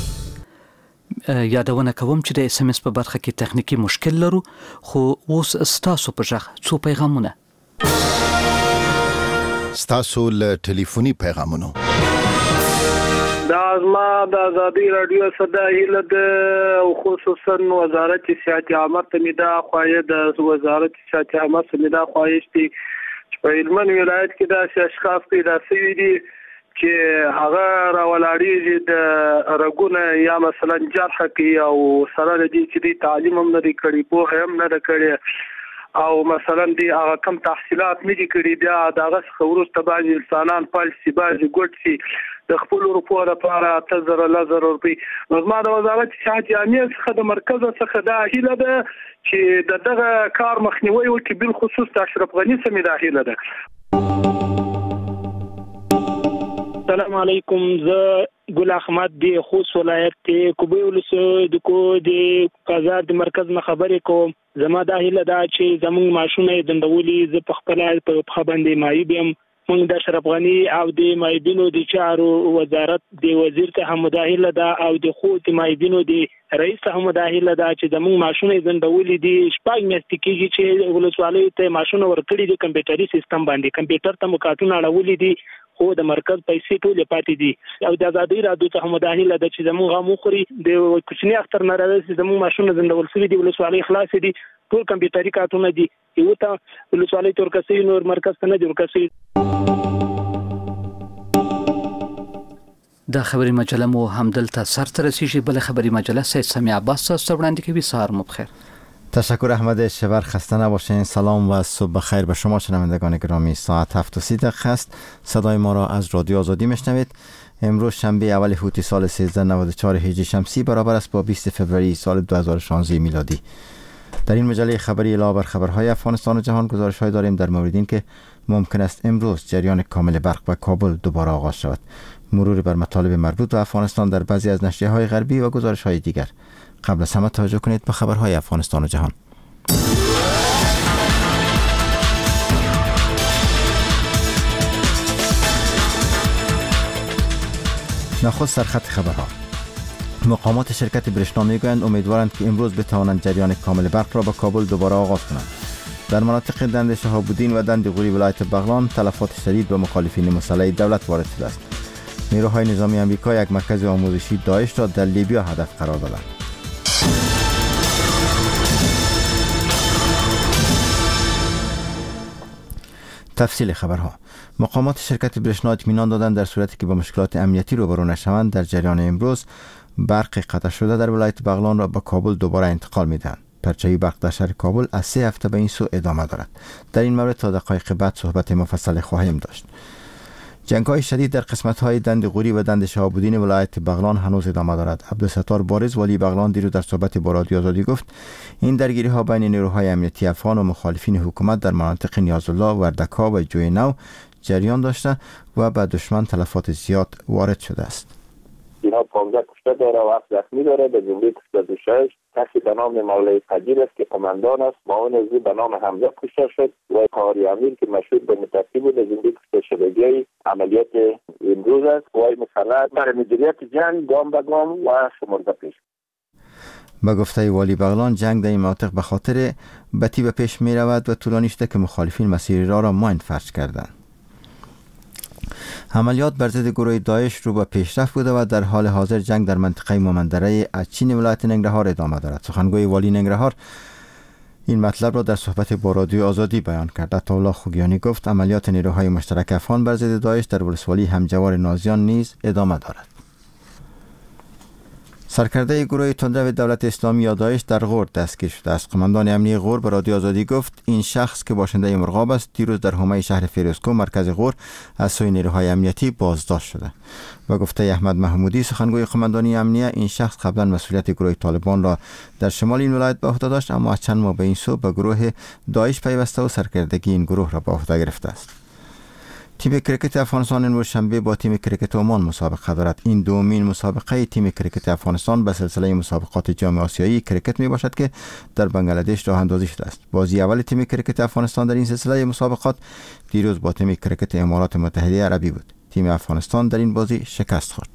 یادونه کوم چې د SMS په برخه کې تخنیکی مشکل لرو، خو اوس ستاسو په ژغ څو پیغامونه. ستاسو له ټلیفوني پیغامونو دا زما د ازادي رادیو صدا هیله ده، خصوصا وزارت صحت عامه ته مې دا خواهش د وزارت صحت عامه ته مې دا خواهش دي چې په هلمند ولایت کې داسې اشخاص پیدا شوي دي چې هغه راولاړېږي د رګونه یا مثلا جرح کوي او سره د دې چې د تعلیم هم نه دی کړی، پوهه هم نه ده کړې او مثلا دی هغه کم تحصیلات نه دي کړي، بیا د هغه څخه وروسته بعضې انسانان فلج سي، بعضې ګوډ سي، د خپل روپو لپاره 8,000 روپۍ. نو زما د وزارت صحت عامه څخه د مرکز څخه دا هیله ده چې دغه کار مخنیوي وکړي، بالخصوص د اشرف غني سمې دا هیله ده. السلام علیکم، زه ګل احمد دی خوست ولایت کوبی ولسوالۍ د کو د بازار د مرکز نه خبرې کوم. زما دا هیله ده چې زموږ ماشومه دندولي زه په خپل په خبرندې مایب یم. موږ د اشرف غني او د مایبینو د چارو وزارت د وزیر ته هم مداهله ده او د خو د مایبینو د رئیس ته هم مداهله ده چې زموږ ماشومه دندولي دي شپږ میاشتې کېږي چې ولسوالۍ ته ماشومه ورکړي د کمپیوټري سیستم باندې کمپیوټر ته مکاتونه اړولي دي خو د مرکز پیسې ټولې پاتې دي او د ازادي رادیو ته هم مداهله ده چې زموږ غو خوري د کوچني اختر نه راځي زموږ ماشومه دندول شوي دي ولسوالۍ خلاص دي ټول کمپیوټري کارتونه دي یو ته ولسوالۍ تورکسي نور مرکز ته نه جوړ کسي. دا خبري مجله مو همدلته سر ته رسیږي. بل خبري مجله سید سمیع عباس تاسو وړاندې کوي. سهار مو بخیر. تشکر احمد شبر، خسته نباشین. سلام و صبح بخیر به شما شنوندگان گرامی. ساعت 7:30 است. صدای ما را از رادیو آزادی میشنوید. امروز شنبه اول هوتی سال 1394 هجری شمسی برابر است با 20 فوریه سال 2016 میلادی. در این مجله خبری علاوه بر خبرهای افغانستان و جهان گزارش‌های داریم در مورد این که ممکن است امروز جریان کامل برق و کابل دوباره آغاز شود، مرور بر مطالب مربوط به افغانستان در بعضی از نشریه‌های غربی و گزارش‌های دیگر. قبل از همه توجه کنید به خبرهای افغانستان و جهان. نخست سرخط خبرها. مقامات شرکت برشنا میگویند امیدوارند که امروز بتوانند جریان کامل برق را به کابل دوباره آغاز کنند. در مناطق دند شهاب‌الدین و دند غوری ولایت بغلان تلفات شدید به مخالفین مسلح دولت وارد شده است. نیروهای نظامی آمریکا یک مرکز آموزشی داعش را در لیبیا هدف قرار دادند. تفصیل خبرها. مقامات شرکت برشنا اطمینان دادند در صورتی که با مشکلات امنیتی روبرو نشوند در جریان امروز برق قطع شده در ولایت بغلان را به کابل دوباره انتقال میدهند. پرچه‌ای برق در شهر کابل از 3 هفته به این سو ادامه دارد. در این مورد تا دقایق بعد صحبت مفصل خواهیم داشت. جنگ‌های شدید در قسمت‌های دند غوری و دند شهاب‌الدین ولایت بغلان هنوز ادامه دارد. عبدالستار بارز والی بغلان دیروز در صحبت با رادیو آزادی گفت این درگیری‌ها بین نیروهای امنیتی افغان و مخالفین حکومت در مناطق نیازالله، وردکا و جوینو جریان داشته و به دشمن تلفات زیاد وارد شده است. اینا 15 کشته داره و 7 زخمی داره. به جمله کشته دوشش کسی به نام مولوی قدیر است که قماندان است، معاون او به نام حمزه کشته شد و قاری امیر که مشهور به متقی بود. از این کشته شدگی عملیات امروز است. قوای مسلح برای مدیریت جنگ گام به گام و شمرده پیش. به گفته والی بغلان جنگ در این مناطق به خاطر بتی به پیش می رود و طولانی شده که مخالفین مسیر راه را ماین فرش کردند. عملیات بر ضد گروه داعش رو به پیشرفت بوده و در حال حاضر جنگ در منطقه مومندره اچین ولایت ننگرهار ادامه دارد. سخنگوی والی ننگرهار این مطلب را در صحبت با رادیو آزادی بیان کرد. عطاالله خوگیانی گفت عملیات نیروهای مشترک افغان بر ضد داعش در ولسوالی همجوار نازیان نیز ادامه دارد. سرکرده گروه تندرو دولت اسلامی یا داعش در غور دستگیر شده است. قماندان امنیتی غور به رادیو آزادی گفت این شخص که باشنده مرغاب است دیروز در حومه شهر فیروزکوه مرکز غور از سوی نیروهای امنیتی بازداشت شده. و گفته احمد محمودی سخنگوی قماندانی امنیه این شخص قبلا مسئولیت گروه طالبان را در شمال این ولایت به عهده داشت اما از چند ماه به این سو به گروه داعش پیوسته و سرکردگی این گروه را به عهده گرفته است. تیم کرکت افغانستان امروز شنبه با تیم کرکت عمان مسابقه دارد. این دومین مسابقه تیم کرکت افغانستان به سلسله مسابقات جام آسیایی کرکت می باشد که در بنگلادش راه اندازی شده است. بازی اول تیم کرکت افغانستان در این سلسله مسابقات دیروز با تیم کرکت امارات متحده عربی بود. تیم افغانستان در این بازی شکست خورد.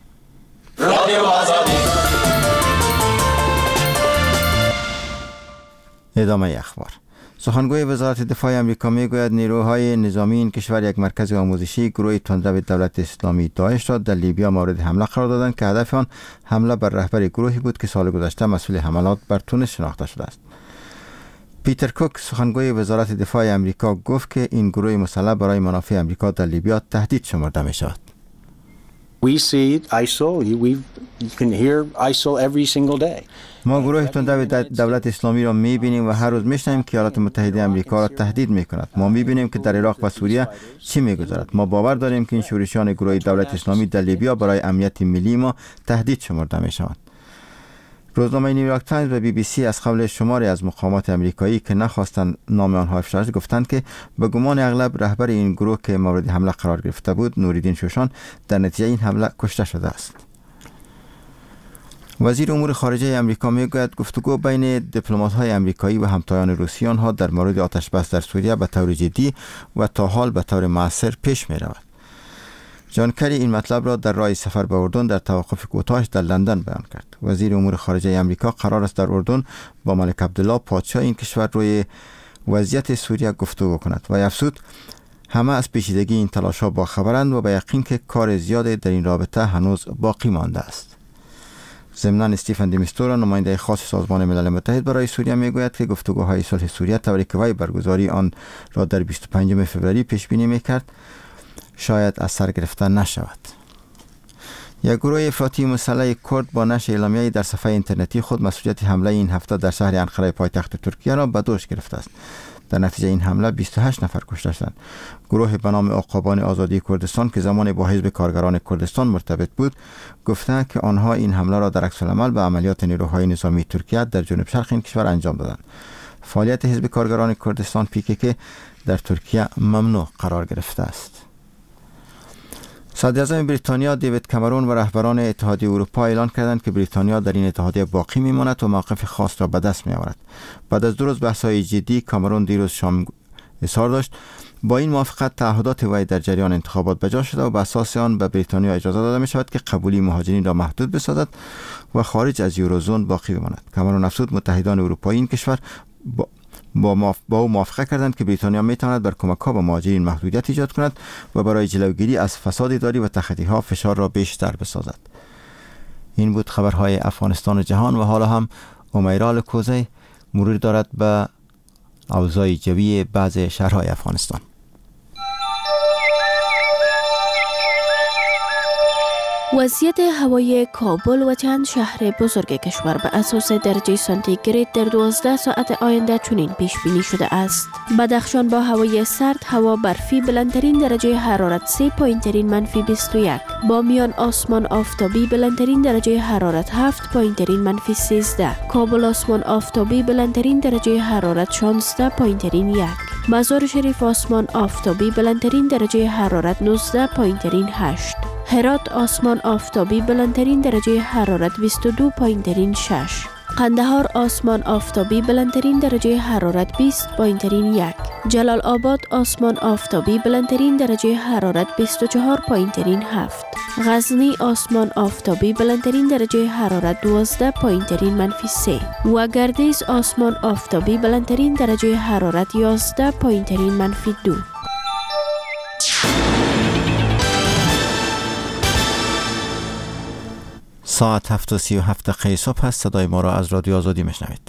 ادامه اخبار. سخنگوی وزارت دفاع آمریکا میگوید نیروهای نظامی این کشور یک مرکز آموزشی گروه تندرو دولت اسلامی داعش را در لیبیا مورد حمله قرار دادند که هدف آن حمله بر رهبر گروهی بود که سال گذشته مسئول حملات بر تونس شناخته شده است. پیتر کوک سخنگوی وزارت دفاع آمریکا گفت که این گروه مسلح برای منافع آمریکا در لیبیا تهدید شمرده می شود. We see ISIL. You can hear ISIL every single day. ما گروه تندرو دولت اسلامی را می‌بینیم و هر روز می‌شنویم که ایالات متحده آمریکا را تهدید می‌کند. ما می‌بینیم که در عراق و سوریه چی می‌گذرد. ما باور داریم که این شورشیان گروه دولت اسلامی در لیبیا برای امنیت ملی ما تهدید شمرده می‌شوند. روزنامه نیویورک تایمز و BBC از قول شماری از مقامات آمریکایی که نخواستند نام آنها افشا شود گفتند که به گمان اغلب رهبر این گروه که مورد حمله قرار گرفته بود نوریدین شوشان در نتیجه این حمله کشته شده است. وزیر امور خارجه آمریکا میگوید گفتگو بین دیپلمات‌های آمریکایی و همتایان روسی آنها در مورد آتش بس در سوریه به طور جدی و تا حال به طور مؤثر پیش می‌رود. جان کری این مطلب را در راه سفر به اردن در توقف کوتاهش در لندن بیان کرد. وزیر امور خارجه آمریکا قرار است در اردن با ملک عبدالله پادشاه این کشور روی وضعیت سوریه گفتگو کند و افزود همه از پیچیدگی این تلاش‌ها با خبرند و به یقین که کار زیادی در این رابطه هنوز باقی مانده است. ضمناً استیفن دیمیستورا نماینده خاص سازمان ملل متحد برای سوریه میگوید که گفتگوهای صلح سوریه طوری که وی برگزاری آن را در 25 فوریه پیش بینی میکرد شاید از سر گرفته نشود. یک گروه افراطی مسلح کرد با نشر اعلامیه‌ای در صفحه اینترنتی خود مسئولیت حمله این هفته در شهر انقره پایتخت ترکیه را به دوش گرفته است. در نتیجه این حمله 28 نفر کشته شدند. گروه به نام عقابان آزادی کردستان که زمان با حزب کارگران کردستان مرتبط بود، گفته که آنها این حمله را در عکس العمل به عملیات نیروهای نظامی ترکیه در جنوب شرق این کشور انجام دادند. فعالیت حزب کارگران کردستان PKK در ترکیه ممنوع قرار گرفته است. صدر اعظم بریتانیا دیوید کامرون و رهبران اتحادیه اروپا اعلان کردند که بریتانیا در این اتحادیه باقی میماند و موقف خاص را به دست میآورد. بعد از 2 روز بحث‌های جدی، کامرون دیروز شام اظهار داشت با این موافقت تعهدات وی در جریان انتخابات بجا شده و بر اساس آن به بریتانیا اجازه داده می شود که قبولی مهاجرین را محدود بسازد و خارج از یوروزون باقی بماند. کامرون افزود متحدان اروپایی این کشور با او موافقه کردند که بریتانیا میتواند بر کمک‌ها به مهاجرین محدودیت ایجاد کند و برای جلوگیری از فساد اداری و تخطی‌ها فشار را بیشتر بسازد. این بود خبرهای افغانستان و جهان و حالا هم امیرال کوزی مرور دارد به اوضاع جوی بعض شهرهای افغانستان. وضعیت هوای کابل و چند شهر بزرگ کشور به اساس درجه سانتیگراد در 12 ساعت آینده چنین پیش بینی شده است. بدخشان با هوای سرد، هوا برفی، بلندترین درجه حرارت 3 پایینترین منفی 21. بامیان آسمان آفتابی، بلندترین درجه حرارت 7 پایینترین منفی 13. کابل آسمان آفتابی، بلندترین درجه حرارت 16 پایینترین 1. مزار شریف آسمان آفتابی، بلندترین درجه حرارت 19 پایینترین 8. هرات آسمان آفتابی، بلندترین درجه حرارت 22 پایینترین 6. قندهار آسمان آفتابی، بلندترین درجه حرارت 20 پایینترین 1. جلال آباد آسمان آفتابی، بلندترین درجه حرارت 24 پایینترین 7. غزنی آسمان آفتابی، بلندترین درجه حرارت 12 پایینترین منفی 3 و گردیز آسمان آفتابی، بلندترین درجه حرارت 11 پایینترین منفی 2. ساعت 7:37 صبح است. صدای ما را از رادیو آزادی میشنوید.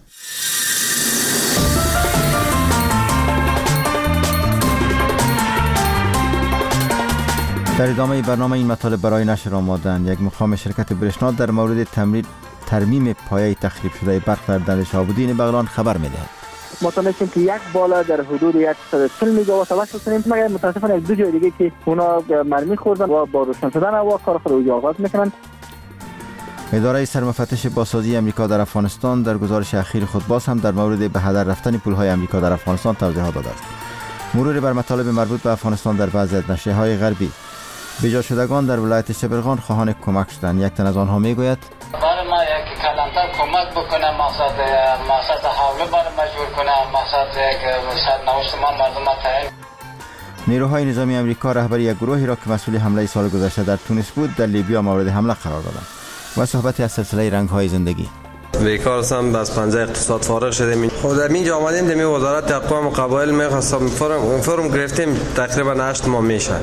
در ادامه برنامه این مطالب برای نشر آمادند. یک مقام شرکت برشنا در مورد ترمیم پایه تخریب شده برق در دانش‌آبادی بغلان خبر می‌دهد. ما تونستیم که یک بالا در حدود 140 میگاوات وصل کنیم، مگر متاسفانه دو جای دیگه که اونا مرمی خوردن و با روشن شدن هوا کار خود رو آغاز میکنن. اداره سرمفتش بازسازی امریکا در افغانستان در گزارش اخیر خود باز هم در مورد به هدر رفتن پولهای امریکا در افغانستان توضیحات داده است. مرور بر مطالب مربوط به افغانستان در بعضی از نشریه‌های غربی. بیجا شدگان در ولایت شبرغان خواهان کمک شدند. یک تن از آنها میگوید برای ما یک کلانتر کمک بکنه، مقصد حوله برای مجبور کنه، مقصد سرنوشت ما مردم تعیین. نیروهای نظامی امریکا رهبری یک گروهی را که مسئول حمله سال گذشته در تونس بود در لیبیا مورد حمله قرار دادند. و صحبت از سلسله رنگ‌های زندگی. بیکار هستم، از پنجه اقتصاد فارغ شدیم. خود در اینجا آمدیم در وزارت اقوام و قبایل می‌خواستم فرم گرفتیم، تقریبا 8 ماه میشه.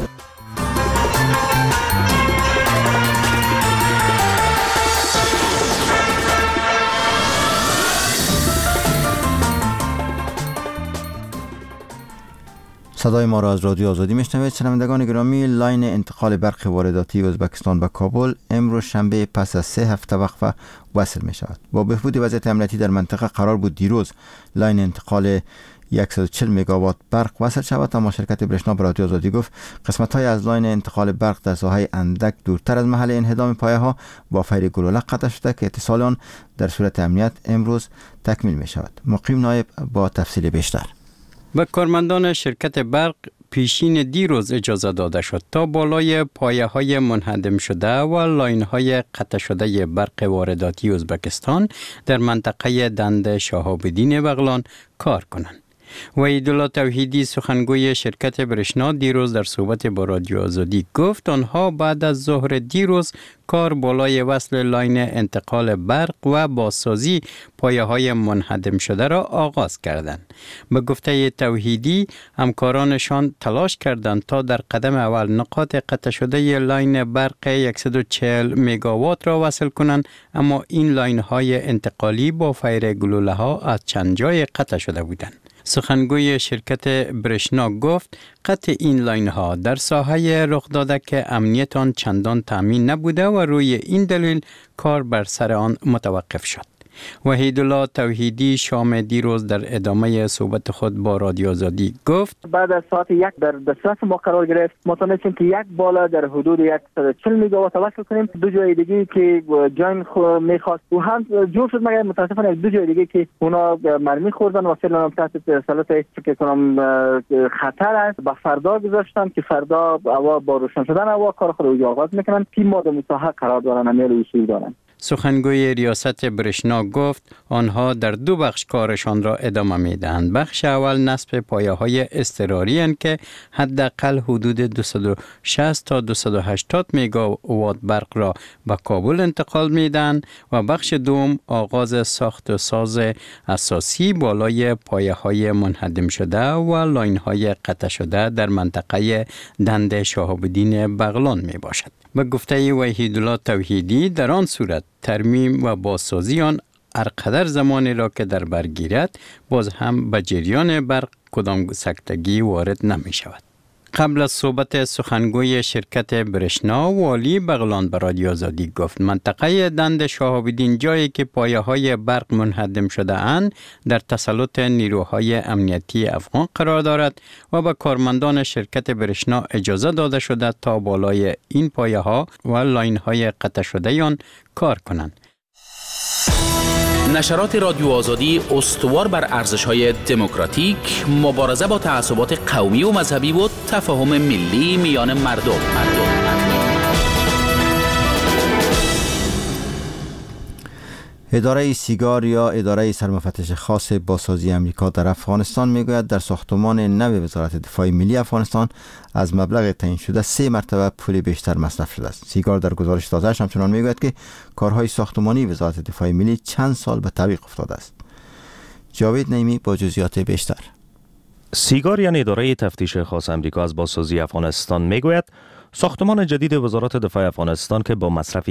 صدای ما را از رادیو آزادی میشنوید. شنوندگان گرامی، لاین انتقال برق وارداتی ازبکستان به کابل امروز شنبه پس از 3 هفته وقفه وصل می شود. با بهبود وضعیت امنیتی در منطقه قرار بود دیروز لاین انتقال 140 مگاوات برق وصل شود، اما شرکت برشنا به رادیو آزادی گفت قسمت‌های از لاین انتقال برق در ساحه اندک دورتر از محل انهدام پایه‌ها با فیر گلوله قطع شده که اتصال آن در صورت امنیت امروز تکمیل می شود. مقیم نایب با تفصیل بیشتر. به کارمندان شرکت برق پیشین دیروز اجازه داده شد تا بالای پایه‌های منهدم شده و لاین‌های قطع شده برق وارداتی ازبکستان در منطقه دند شهاب‌الدین بغلان کار کنند. وحیدالله توحیدی سخنگوی شرکت برشنا دیروز در صحبت با رادیو آزادی گفت آنها بعد از ظهر دیروز کار بالای وصل لاین انتقال برق و بازسازی پایه‌های منهدم شده را آغاز کردند. به گفته توحیدی همکارانشان تلاش کردند تا در قدم اول نقاط قطع شده لاین برق 140 مگاوات را وصل کنند، اما این لاین‌های انتقالی با فیر گلوله‌ها از چند جای قطع شده بودند. سخنگوی شرکت برشنا گفت قطع این لاین ها در ساحه رخ داده که امنیت آن چندان تامین نبوده و روی این دلیل کار بر سر آن متوقف شد. وحیدالله توحیدی شام دیروز در ادامه صحبت خود با رادیو آزادی گفت بعد از ساعت 1 در دسترس ما قرار گرفت، ما تونستیم که یک بالا در حدود 140 میگاوات وصل کنیم. دو جای دیگه که جاین میخواست و هم جور شد، مگر متاسفانه دو جای دیگه که اونا مرمی خوردن و فعلا تحت تسلط فکر کنم خطر است. با فردا گذاشتن که فردا هوا با روشن شدن هوا کار خود آغاز میکنن که ما در مساحت قرار دارن، عمل اصول دارن. سخنگوی ریاست برشنا گفت آنها در دو بخش کارشان را ادامه میدهند. بخش اول نصب پایه‌های اضطراری اند که حداقل حدود 260 تا 280 میگاوات برق را به کابل انتقال میدهند و بخش دوم آغاز ساخت و ساز اساسی بالای پایه‌های منهدم شده و لاین‌های قطع شده در منطقه دند شهاب‌الدین بغلان می باشد. به گفته وحیدالله توحیدی در آن صورت ترمیم و بازسازی آن هرقدر زمانی را که در بر گیرد باز هم به جریان برق کدام سکتگی وارد نمی شود. قبل از صحبت سخنگوی شرکت برشنا والی بغلان به رادیو آزادی گفت منطقه دند شهاب‌الدین جایی که پایه‌های برق منهدم شده اند در تسلط نیروهای امنیتی افغان قرار دارد و به کارمندان شرکت برشنا اجازه داده شده تا بالای این پایه‌ها و لاین‌های قطع شده آن کار کنند. نشرات رادیو آزادی استوار بر ارزش‌های دموکراتیک، مبارزه با تعصبات قومی و مذهبی و تفاهم ملی میان مردم. اداره سیگار یا اداره سرمفتش خاص بازسازی امریکا در افغانستان میگوید در ساختمان نو وزارت دفاع ملی افغانستان از مبلغ تعیین شده 3 مرتبه پول بیشتر مصرف شده است. سیگار در گزارش تازه‌اش همچنان میگوید که کارهای ساختمانی وزارت دفاع ملی چند سال به تعویق افتاده است. جاوید نعیمی با جزئیات بیشتر. سیگار یعنی اداره تفتیش خاص امریکا از بازسازی افغانستان میگوید ساختمان جدید وزارت دفاع افغانستان که با مصرف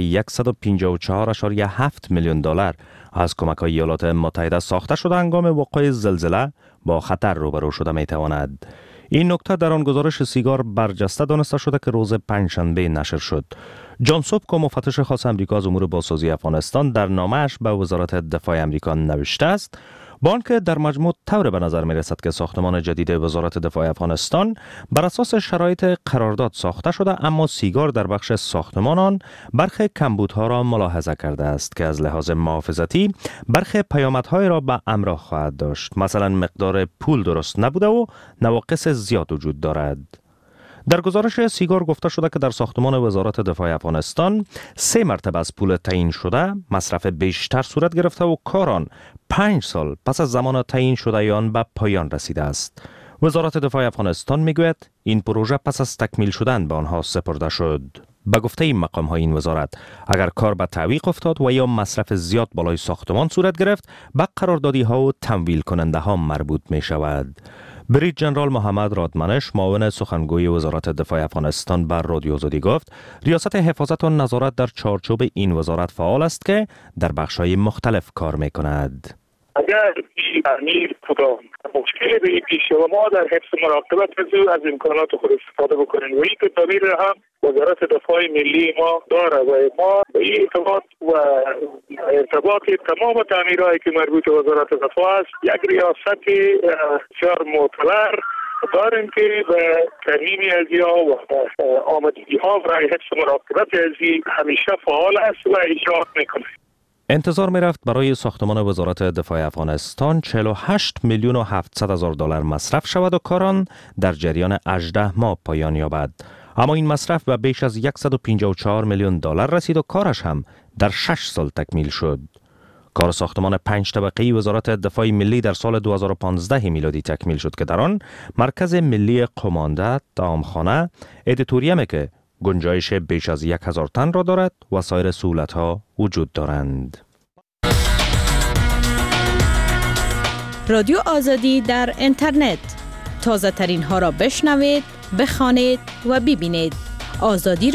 154.7 میلیون دلار از کمک‌های ایالات متحده ساخته شده هنگام وقوع زلزله با خطر روبرو شده میتواند. این نکته در آن گزارش سیگار برجسته دانسته شده که روز پنجشنبه نشر شد. جان سوبکو مفتش خاص امریکا از امور بازسازی افغانستان در نامه‌اش به وزارت دفاع امریکا نوشته است با آنکه در مجموع طور به نظر می رسد که ساختمان جدید وزارت دفاع افغانستان بر اساس شرایط قرارداد ساخته شده، اما سیگار در بخش ساختمان آن برخی کمبودها را ملاحظه کرده است که از لحاظ محافظتی برخی پیامدهای را به همراه خواهد داشت. مثلا مقدار پول درست نبوده و نواقص زیاد وجود دارد. در گزارش سیگار گفته شده که در ساختمان وزارت دفاع افغانستان 3 مرتبه از پول تعیین شده مصرف بیشتر صورت گرفته و کاران 5 سال پس از زمان تعیین شده آن به پایان رسیده است. وزارت دفاع افغانستان میگوید این پروژه پس از تکمیل شدن به آنها سپرده شد. به گفته این مقام های این وزارت اگر کار به تعویق افتاد و یا مصرف زیاد بالای ساختمان صورت گرفت به قراردادی ها و تمویل کننده ها مربوط می شود. بریج جنرال محمد رادمنش معاون سخنگوی وزارت دفاع افغانستان بر رادیو آزادی گفت ریاست حفاظت و نظارت در چارچوب این وزارت فعال است که در بخش‌های مختلف کار می‌کند. اگر امیر کدام مشکلی به پیش و ما در حفظ مراقبت از امکانات خود استفاده بکنیم و این تدابیر هم وزارت دفاع ملی ما داره و ما به این ارتباط تمام تعمیرهایی که مربوط به وزارت دفاع است یک ریاست بسیار معتبر داریم که به ترمیم ازیا و آمادگی ها برای حفظ مراقبت ازی همیشه فعال است و اجرا میکنه. انتظار می رفت برای ساختمان وزارت دفاع افغانستان 48 میلیون و 700 هزار دلار مصرف شود و کاران در جریان 18 ماه پایان یابد. اما این مصرف به بیش از 154 میلیون دلار رسید و کارش هم در 6 سال تکمیل شد. کار ساختمان 5 طبقه‌ای وزارت دفاع ملی در سال 2015 میلادی تکمیل شد که در آن مرکز ملی قمانده، طعامخانه، ادیتوریم که گنجایش بیش از 1000 تن را دارد و سایر سهولت‌ها وجود دارند. رادیو آزادی در اینترنت تازه ترین ها را بشنوید، بخوانید و ببینید.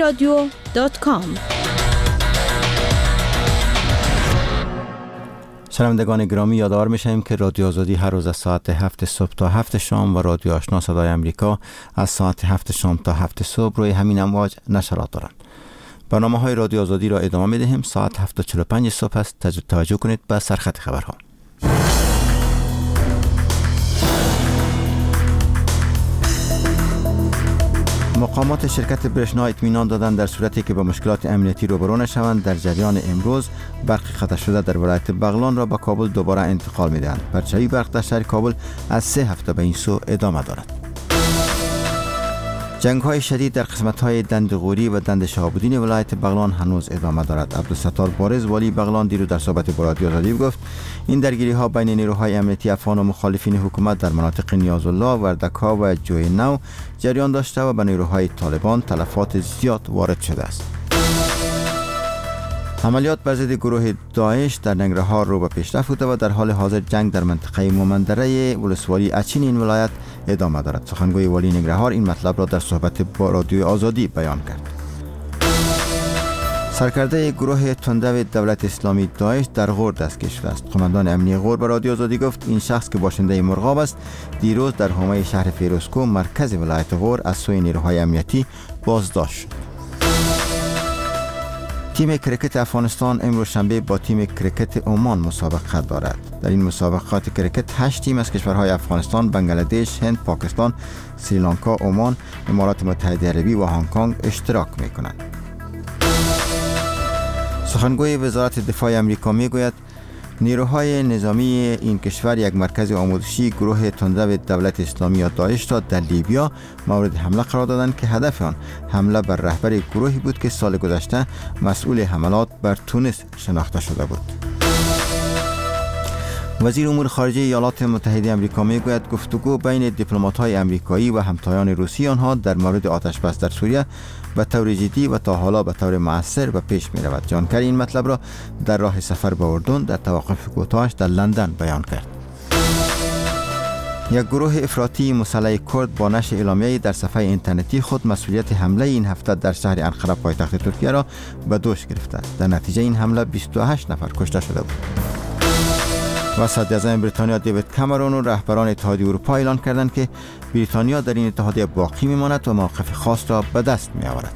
azadiradio.com شنوندگان گرامی، یادآور می‌شویم که رادیو آزادی هر روز از ساعت 7 صبح تا 7 شام و رادیو آشنا صدای آمریکا از ساعت 7 شام تا 7 صبح روی همین امواج نشرات دارند. برنامه‌های رادیو آزادی را ادامه می‌دهیم. ساعت 7:45 صبح است. توجه کنید به سرخط خبرها. مقامات شرکت برشنا اطمینان دادند در صورتی که با مشکلات امنیتی روبرو نشوند در جریان امروز برق قطع شده در ولایت بغلان را به کابل دوباره انتقال می‌دهند. پرچاوی برق در شهر کابل از 3 هفته به این سو ادامه دارد. جنگ‌های شدید در قسمت‌های دندغوری و دند شهاب‌الدین ولایت بغلان هنوز ادامه دارد. عبدالستار بارز والی بغلان دیروز در صحبت با رادیو آزادی گفت این درگیری‌ها بین نیروهای امنیتی افغان و مخالفین حکومت در مناطق نیازالله، وردکا و جوی نو جریان داشته و به نیروهای طالبان تلفات زیاد وارد شده است. عملیات بر ضد گروه داعش در ننگرهار رو به پیشرفت بوده و در حال حاضر جنگ در منطقه مومندره ولسوالی اچین این ولایت ادامه دارد. سخنگوی والی ننگرهار این مطلب را در صحبت با رادیو آزادی بیان کرد. سرکرده گروه تندرو دولت اسلامی داعش در غور دستگیر شده است. قماندان امنیتی غور به رادیو آزادی گفت این شخص که باشنده مرغاب است دیروز در حومه شهر فیروزکو مرکز ولایت غور از سوی نیروهای امنیتی بازداشت شد. تیم کرکت افغانستان امروز شنبه با تیم کرکت عمان مسابقه دارد. در این مسابقات کرکت 8 تیم از کشورهای افغانستان، بنگلادش، هند، پاکستان، سریلانکا، عمان، امارات متحده عربی و هنگ کنگ اشتراک می‌کنند. سخنگوی وزارت دفاع آمریکا میگوید نیروهای نظامی این کشور یک مرکز آموزشی گروه تندرو دولت اسلامی یا داعش را در لیبیا مورد حمله قرار دادند که هدف آن حمله بر رهبر گروهی بود که سال گذشته مسئول حملات بر تونس شناخته شده بود. وزیر امور خارجه ایالات متحده آمریکا میگوید گفتگو بین دیپلمات‌های آمریکایی و همتایان روسی آنها در مورد آتش‌بس در سوریه به طور جدی و تا حالا به طور مؤثر به پیش می رود. جانکاری این مطلب را در راه سفر به اردن در توقف کوتاهش در لندن بیان کرد. یک گروه افراطی مسلح کرد با نشر اعلامیه‌ای در صفحه اینترنتی خود مسئولیت حمله این هفته در شهر انقره پایتخت ترکیه را به دوش گرفته است. در نتیجه این حمله 28 نفر کشته شده بود. و صدر اعظم بریتانیا دیوید کامرون و رهبران اتحادیه اروپا اعلان کردند که بریتانیا در این اتحادیه باقی میماند و موقف خاص را به دست می آورد.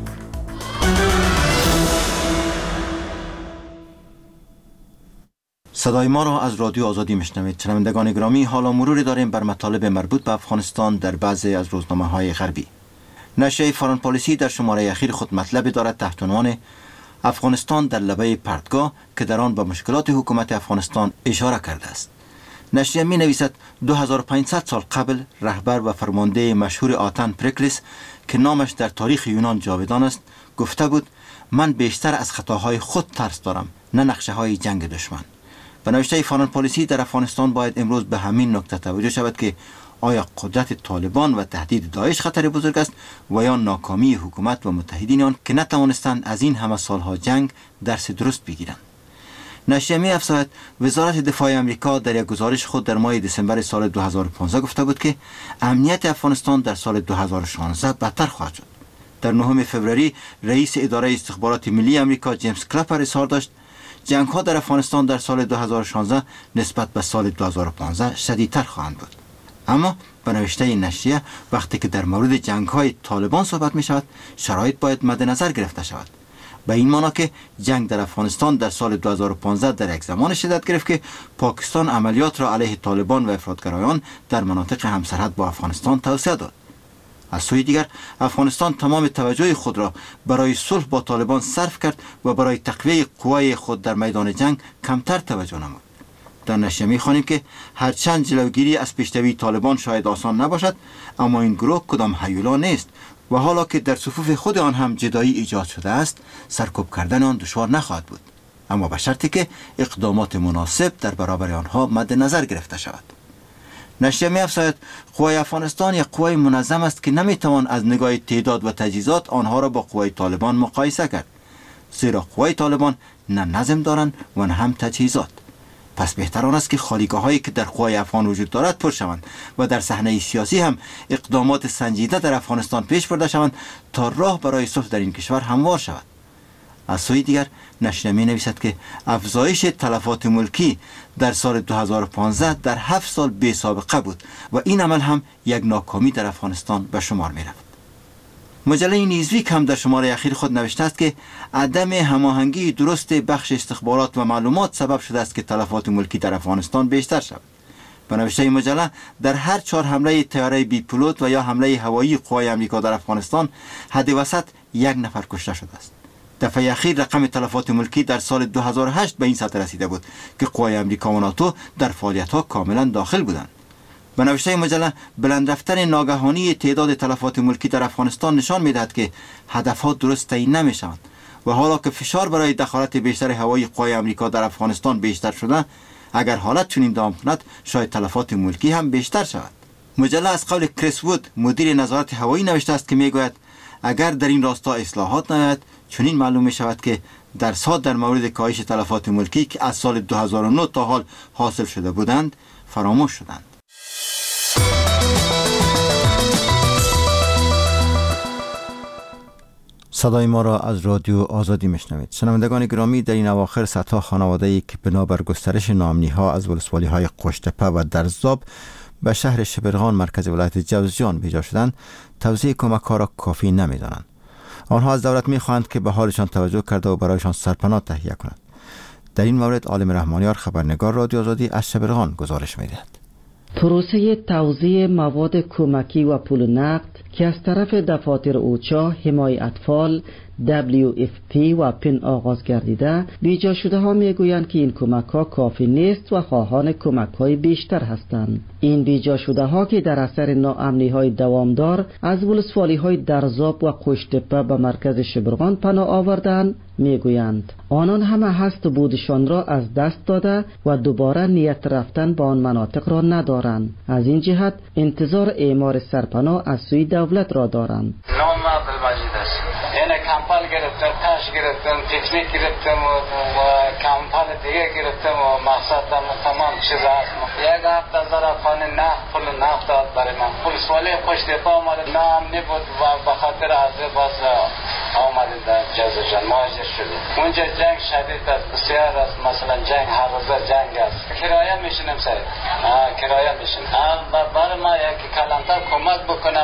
صدای ما را از رادیو آزادی میشنوید. شنوندگان گرامی، حالا مروری داریم بر مطالب مربوط به افغانستان در بعضی از روزنامه‌های غربی. نشریه فارن پالیسی در شماره اخیر خود مطلبی دارد تحت عنوان افغانستان در لبه پرتگاه که در آن به مشکلات حکومت افغانستان اشاره کرده است. نشریه می نویسد 2500 سال قبل رهبر و فرمانده مشهور آتن پرکلیس که نامش در تاریخ یونان جاودان است گفته بود من بیشتر از خطاهای خود ترس دارم نه نقشه های جنگ دشمن. به نوشته فارن پالیسی در افغانستان باید امروز به همین نکته توجه شود که آیا قدرت طالبان و تهدید داعش خطر بزرگ است و یا ناکامی حکومت و متحدین آن که نتوانستند از این همه سالها جنگ درس درست بگیرند. نشریه می افزاید وزارت دفاع آمریکا در یک گزارش خود در ماه دسامبر سال 2015 گفته بود که امنیت افغانستان در سال 2016 بدتر خواهد شد. در 9 فوریه رئیس اداره استخبارات ملی آمریکا جیمز کلپر اظهار داشت جنگ‌ها در افغانستان در سال 2016 نسبت به سال 2015 شدیدتر خواهند بود. اما به نوشته نشریه وقتی که در مورد جنگ‌های طالبان صحبت می‌شود شرایط باید مد نظر گرفته شود. به این معنی که جنگ در افغانستان در سال 2015 در یک زمان شدت گرفت که پاکستان عملیات را علیه طالبان و افراطگرایان در مناطق همسرحد با افغانستان توسعه داد. از سوی دیگر افغانستان تمام توجه خود را برای صلح با طالبان صرف کرد و برای تقویه قوای خود در میدان جنگ کمتر توجه نمود. در نشریه می‌خوانیم که هرچند جلوگیری از پیشروی طالبان شاید آسان نباشد اما این گروه کدام هیولا نیست و حالا که در صفوف خود آن هم جدایی ایجاد شده است سرکوب کردن آن دشوار نخواهد بود، اما به شرطی که اقدامات مناسب در برابر آنها مد نظر گرفته شود. نشریه می‌افزاید قوای افغانستان یک قوای منظم است که نمی‌توان از نگاه تعداد و تجهیزات آنها را با قوای طالبان مقایسه کرد، زیرا قوای طالبان نه نظم دارند و نه هم تجهیزات. پس بهتر آن است که خالیگاه‌هایی که در قوای افغان وجود دارد پر شوند و در صحنه سیاسی هم اقدامات سنجیده در افغانستان پیش برده شوند تا راه برای صلح در این کشور هموار شود. از سوی دیگر نشریه می نویسد که افزایش تلفات ملکی در سال 2015 در 7 سال بی سابقه بود و این عمل هم یک ناکامی در افغانستان به شمار می رفت. مجله نیوزویک هم در شماره اخیر خود نوشته است که عدم هماهنگی درست بخش استخبارات و معلومات سبب شده است که تلفات ملکی در افغانستان بیشتر شود. به نوشته مجله در هر 4 حمله طیاره بی پولوت و یا حمله هوایی قوای آمریکا در افغانستان حد وسط 1 نفر کشته شده است. دفعه اخیر رقم تلفات ملکی در سال 2008 به این سطح رسیده بود که قوای آمریکا و ناتو در فعالیت‌ها کاملا داخل بودند. به نوشته مجله بلند رفتن ناگهانی تعداد تلفات ملکی در افغانستان نشان می‌دهد که هدف‌ها درست تعیین نمی‌شوند و حالا که فشار برای دخالت بیشتر هوایی قوای آمریکا در افغانستان بیشتر شده، اگر حالت چنین دوام کند شاید تلفات ملکی هم بیشتر شود. مجله از قول کریس وود مدیر نظارت هوایی نوشته است که میگوید اگر در این راستا اصلاحات نیاید چنین معلوم می شود که درس‌ها در مورد کاهش تلفات ملکی که از سال 2009 تا حال حاصل شده بودند فراموش شدند. صدای ما را از رادیو آزادی میشنوید. شنوندگان گرامی، در این اواخر صدها خانواده‌ای که بنابر گسترش ناامنی‌ها از ولسوالی‌های قشت‌تپه و درزاب به شهر شبرغان مرکز ولایت جوزجان بیجا شدند، توزیع کمک‌ها را کافی نمی‌دانند. آنها از دولت می‌خواهند که به حالشان توجه کرده و برایشان سرپناه تهیه کند. در این مورد عالم رحمانیار خبرنگار رادیو آزادی از شبرغان گزارش می‌دهد. پروسه توزیع مواد کمکی و پول نقد که از طرف دفاتر اوچا، حمایت اطفال، WFP و پن آغاز گردیده، بیجا شده ها میگویند که این کمک ها کافی نیست و خواهان کمک های بیشتر هستند. این بیجا شده ها که در اثر ناامنی های دوامدار از ولسوالی های درزاب و قشت‌تپه به مرکز شبرغان پناه آوردند، میگویند آنان همه هست بودشان را از دست داده و دوباره نیت رفتن به آن مناطق را ندارند. از این جهت انتظار اعمار سرپناه از سوی دولت را دارند. نام عبدالمجید است. یعنی کمپال گرفتم، کاش گرفتم، تکنیک گرفتم و کمپال دیگه گرفتم و مقصد تمام چیز هست. 1,000 افغان نه پول نفت داد برای من. ولسوالی قشت‌تپه آمده ناامنی بود و به خاطر از باز آمده در جوزجان مهاجر شده. اونجا جنگ شدید است، بسیار است. مثلا جنگ هر روز جنگ است. کرایه میشنم سر. کرایه میشنم. برای ما یک کلانتر کمک بکنه،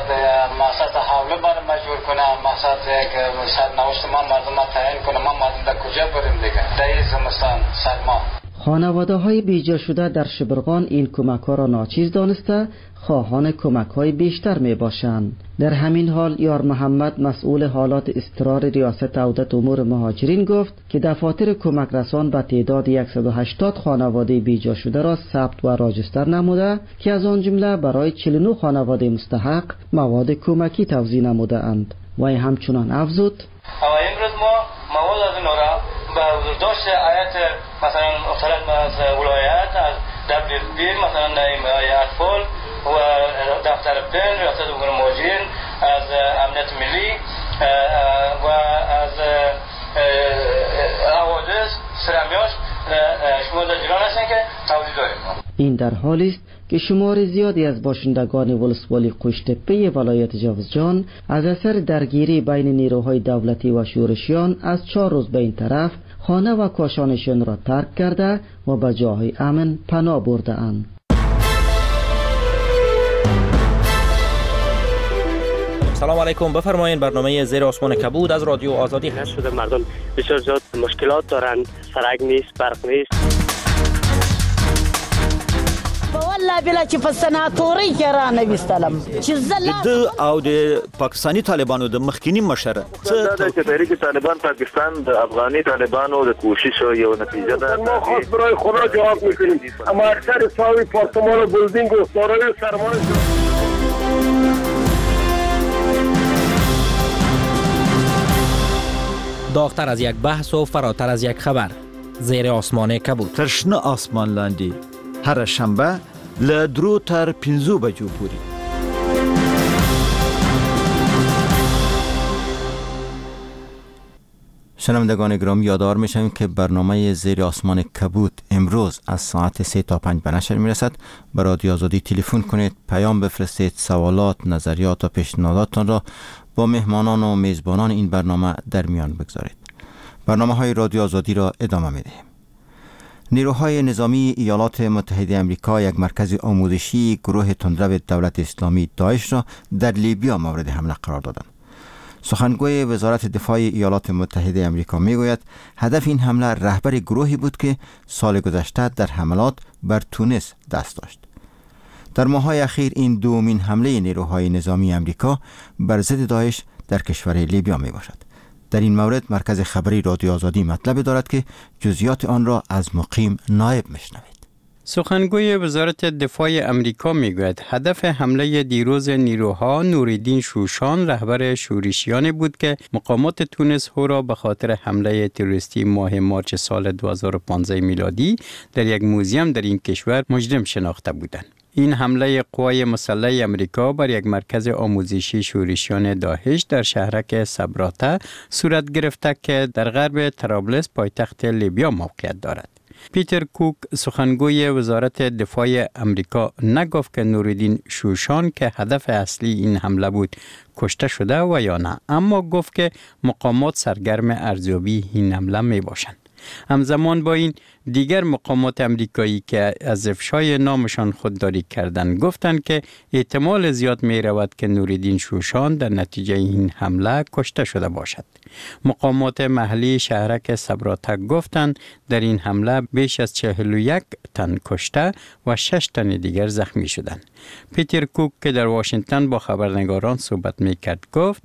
مقصد حوله برای مجبور کنه، مقصد یک سرنوشت ما مردم تعیین کنه، ما مردم در کجا بریم دیگه. در این زمستان سرما. خانواده های بیجا شده در شبرغان این کمک ها را ناچیز دانسته خواهان کمک های بیشتر می باشند. در همین حال یار محمد مسئول حالات اضطرار ریاست عهده امور مهاجرین گفت که دفاتر کمک رسان به تعداد 180 خانواده بیجا شده را ثبت و راجستر نموده که از آن جمله برای 49 خانواده مستحق مواد کمکی توزیع نموده اند. و همچنان افزود امروز ما مواد از این را به حضور داشت آیت مثلا مختلف از ولایت از WFP مثلا حمایت اطفال و دفتر پن ریاست امور مهاجرین از امنیت ملی و از حوادث سرمیاش شما در جریان هستن که توضیح داریم. این در حالی است که شمار زیادی از باشندگان ولسوالی قشت‌تپه ولایت جوزجان از اثر درگیری بین نیروهای دولتی و شورشیان از 4 روز به این طرف خانه و کاشانشان را ترک کرده و به جاهای امن پناه برده اند. سلام علیکم، بفرمایید. برنامه زیر آسمان کبود از رادیو آزادی هست. شده مردم بسیار زیاد مشکلات دارن، سرک نیست، برق نیست. والله بلا چې په سناتوري کې را نه وستلم چې د او د پاکستاني طالبانو د مخکینی مشر دا چې تحریک طالبان پاکستان د افغاني طالبانو د کوشش یو نتیجه ده. ما خاص برای خدا جواب میکنیم، اما اکثر ساوی پارتمان و بلدینگ و دارای سرمایه داغتر از یک بحث و فراتر از یک خبر، زیر آسمان کبود. ترشنه آسمان لاندی هر شنبه له 2 تر 5 بجو پورې. شنوندگان گرامی، یادآور میشم که برنامه زیر آسمان کبود امروز از ساعت 3 تا 5 به نشر میرسد. به رادیو آزادی تلفن کنید، پیام بفرستید، سوالات، نظریات و پیشنهاداتتان را با مهمانان و میزبانان این برنامه در میان بگذارید. برنامه‌های رادیو آزادی را ادامه می‌دهیم. نیروهای نظامی ایالات متحده آمریکا یک مرکز آموزشی گروه تندرو دولت اسلامی داعش را در لیبیا مورد حمله قرار دادند. سخنگوی وزارت دفاع ایالات متحده آمریکا میگوید هدف این حمله رهبر گروهی بود که سال گذشته در حملات بر تونس دست داشت. در ماه‌های اخیر این دومین حمله نیروهای نظامی آمریکا بر ضد داعش در کشور لیبیا می باشد. در این مورد مرکز خبری رادیو آزادی مطلب دارد که جزئیات آن را از مقیم نایب میشنوید. سخنگوی وزارت دفاع امریکا میگوید هدف حمله دیروز نیروها نوریدین شوشان رهبر شورشیانی بود که مقامات تونس او را به خاطر حمله تروریستی ماه مارچ سال 2015 میلادی در یک موزیم در این کشور مجرم شناخته بودند. این حمله قوای مسلح امریکا بر یک مرکز آموزشی شورشیان داعش در شهرک سبراته صورت گرفته که در غرب طرابلس پایتخت لیبیا موقعیت دارد. پیتر کوک سخنگوی وزارت دفاع امریکا نگفت که نوریدین شوشان که هدف اصلی این حمله بود کشته شده و یا نه، اما گفت که مقامات سرگرم ارزیابی این حمله می باشند. همزمان با این دیگر مقامات امریکایی که از افشای نامشان خودداری کردند گفتند که احتمال زیاد می رود که نوریدین شوشان در نتیجه این حمله کشته شده باشد. مقامات محلی شهرک سبراته گفتند در این حمله بیش از 41 تن کشته و 6 تن دیگر زخمی شدند. پیتر کوک که در واشنگتن با خبرنگاران صحبت میکرد گفت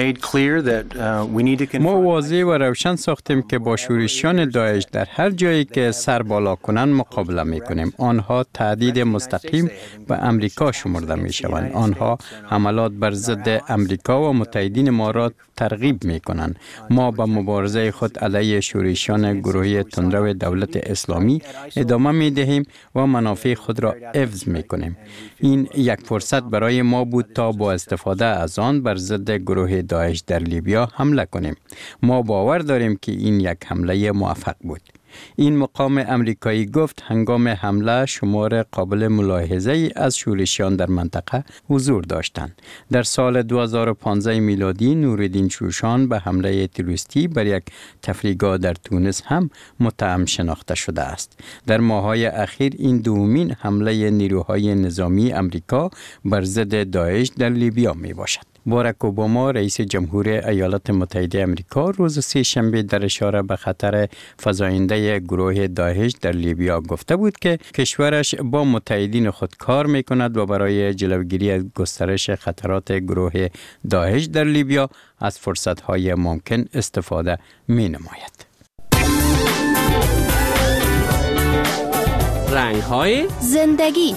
ما واضح و روشن ساختیم که با شورشیان داعش در هر جایی که سر بالا کنند مقابله میکنیم. آنها تهدید مستقیم به امریکا شمرده میشوند. آنها حملات بر ضد امریکا و متحدین ما را ترغیب میکنند. ما به مبارزه خود علیه شورشیان گروه تندرو دولت اسلامی ادامه میدهیم و منافع خود را حفظ میکنیم. این یک فرصت برای ما بود تا با استفاده از آن بر ضد گروه داعش در لیبیا حمله کنیم. ما باور داریم که این یک حمله موفق بود. این مقام امریکایی گفت هنگام حمله شمار قابل ملاحظه ای از شورشیان در منطقه حضور داشتند. در سال 2015 میلادی نوریدین شوشان به حمله تروریستی بر یک تفریحگاه در تونس هم متهم شناخته شده است. در ماه‌های اخیر این دومین حمله نیروهای نظامی امریکا بر ضد داعش در لیبیا می باشد. باراک اوباما رئیس جمهور ایالات متحده آمریکا روز سه‌شنبه در اشاره به خطر فزاینده گروه داعش در لیبیا گفته بود که کشورش با متحدین خود کار می‌کند و برای جلوگیری از گسترش خطرات گروه داعش در لیبیا از فرصت‌های ممکن استفاده می‌نماید. رنگ‌های زندگی.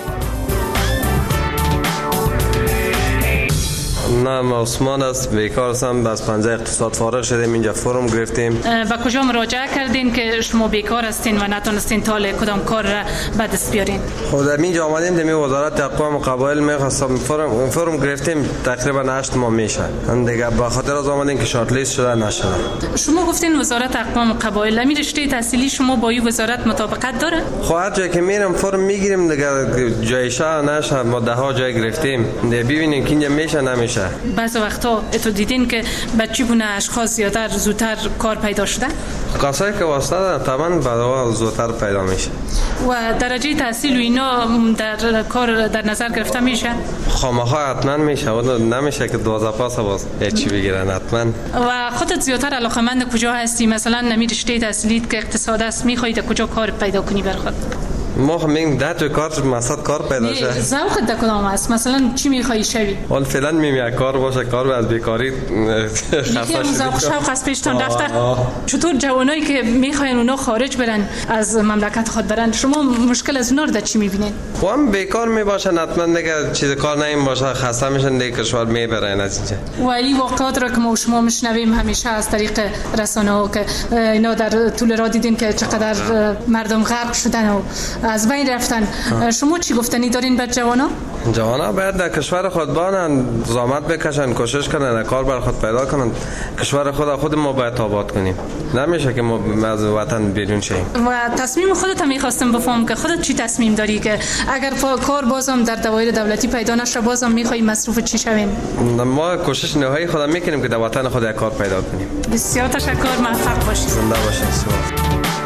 نام عثمان است، بیکار هستم، از پنجه اقتصاد فارغ شدیم، اینجا فرم گرفتیم. و کجا مراجعه کردین که شما بیکار هستین و نتونستین تا کدام کار را به دست بیارین؟ خود اینجا آمدیم دمی وزارت اقوام و قبایل می‌خواستم فرم گرفتیم، تقریبا 8 ماه میشه. دیگه به خاطر از آمدیم که شارت لیست شده نشده. شما گفتین وزارت اقوام و قبایل، امیر رشته تحصیلی شما با این وزارت مطابقت داره؟ خب هر جایی که میرم فرم میگیریم دیگه، جایشه نشه، ما ده ها جای گرفتیم، دیگه ببینیم که اینجا میشه نمیشه. بعض وقتا تو دیدین که بچه بونه اشخاص زیادتر زودتر کار پیدا شده؟ کسایی که واسطه دارن طبعا بعدا زودتر پیدا میشه. و درجه تحصیل و اینا در کار در نظر گرفته میشه؟ خامخا حتما میشه و نمیشه که 12 پاس باز هیچی بگیرن حتما. و خودت زیادتر علاقه‌مند کجا هستی؟ مثلا نمی رشته تحصیلیت که اقتصاد است میخواید کجا کار پیدا کنی بر خود؟ ما همین ده تا کار مقصد کار پیدا شه. ذوقت در کدام است؟ مثلا چی میخوای شوی؟ حال فعلا میگم کار باشه، کار از بیکاری خسته شدی. ذوق شوق از پیشتان رفته. چطور جوانایی که میخواین اونا خارج برن از مملکت خود برن، شما مشکل از اونا رو در چی میبینین؟ خب هم بیکار میباشن، حتما دیگه چیز کار نیم باشه، خسته میشن دیگه کشور میبرن از اینجا. و این واقعات را که ما شما میشنویم همیشه از طریق رسانه ها که اینا در طول راه دیدین که چقدر مردم غرق شدن و از بین رفتن. شما چی گفتنی دارین بر جوانا؟ جوانا باید در کشور خود بانن، زحمت بکشن، کوشش کنن، کار بر خود پیدا کنن. کشور خود ما باید آباد کنیم. نمیشه که ما از وطن بیرون شیم. و تصمیم خودت میخواستم بفهم که خودت چی تصمیم داری که اگر کار بازم در دوایر دولتی پیدا نشه بازم میخوای مصروف چی شوین؟ ما کوشش نهایی خودم میکنیم که در وطن خود کار پیدا کنیم. بسیار تشکر، موفق باشید. زنده باشید.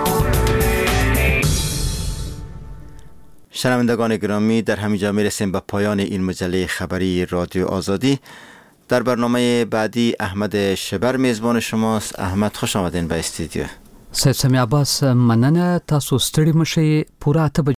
شنوندگان گرامی، در همینجا میرسیم به پایان این مجله خبری رادیو آزادی. در برنامه بعدی احمد شبر میزبان شماست. احمد، خوش آمدین به استودیو. سید سمی عباس، مننه. تاسو ستړي مشئ. پوره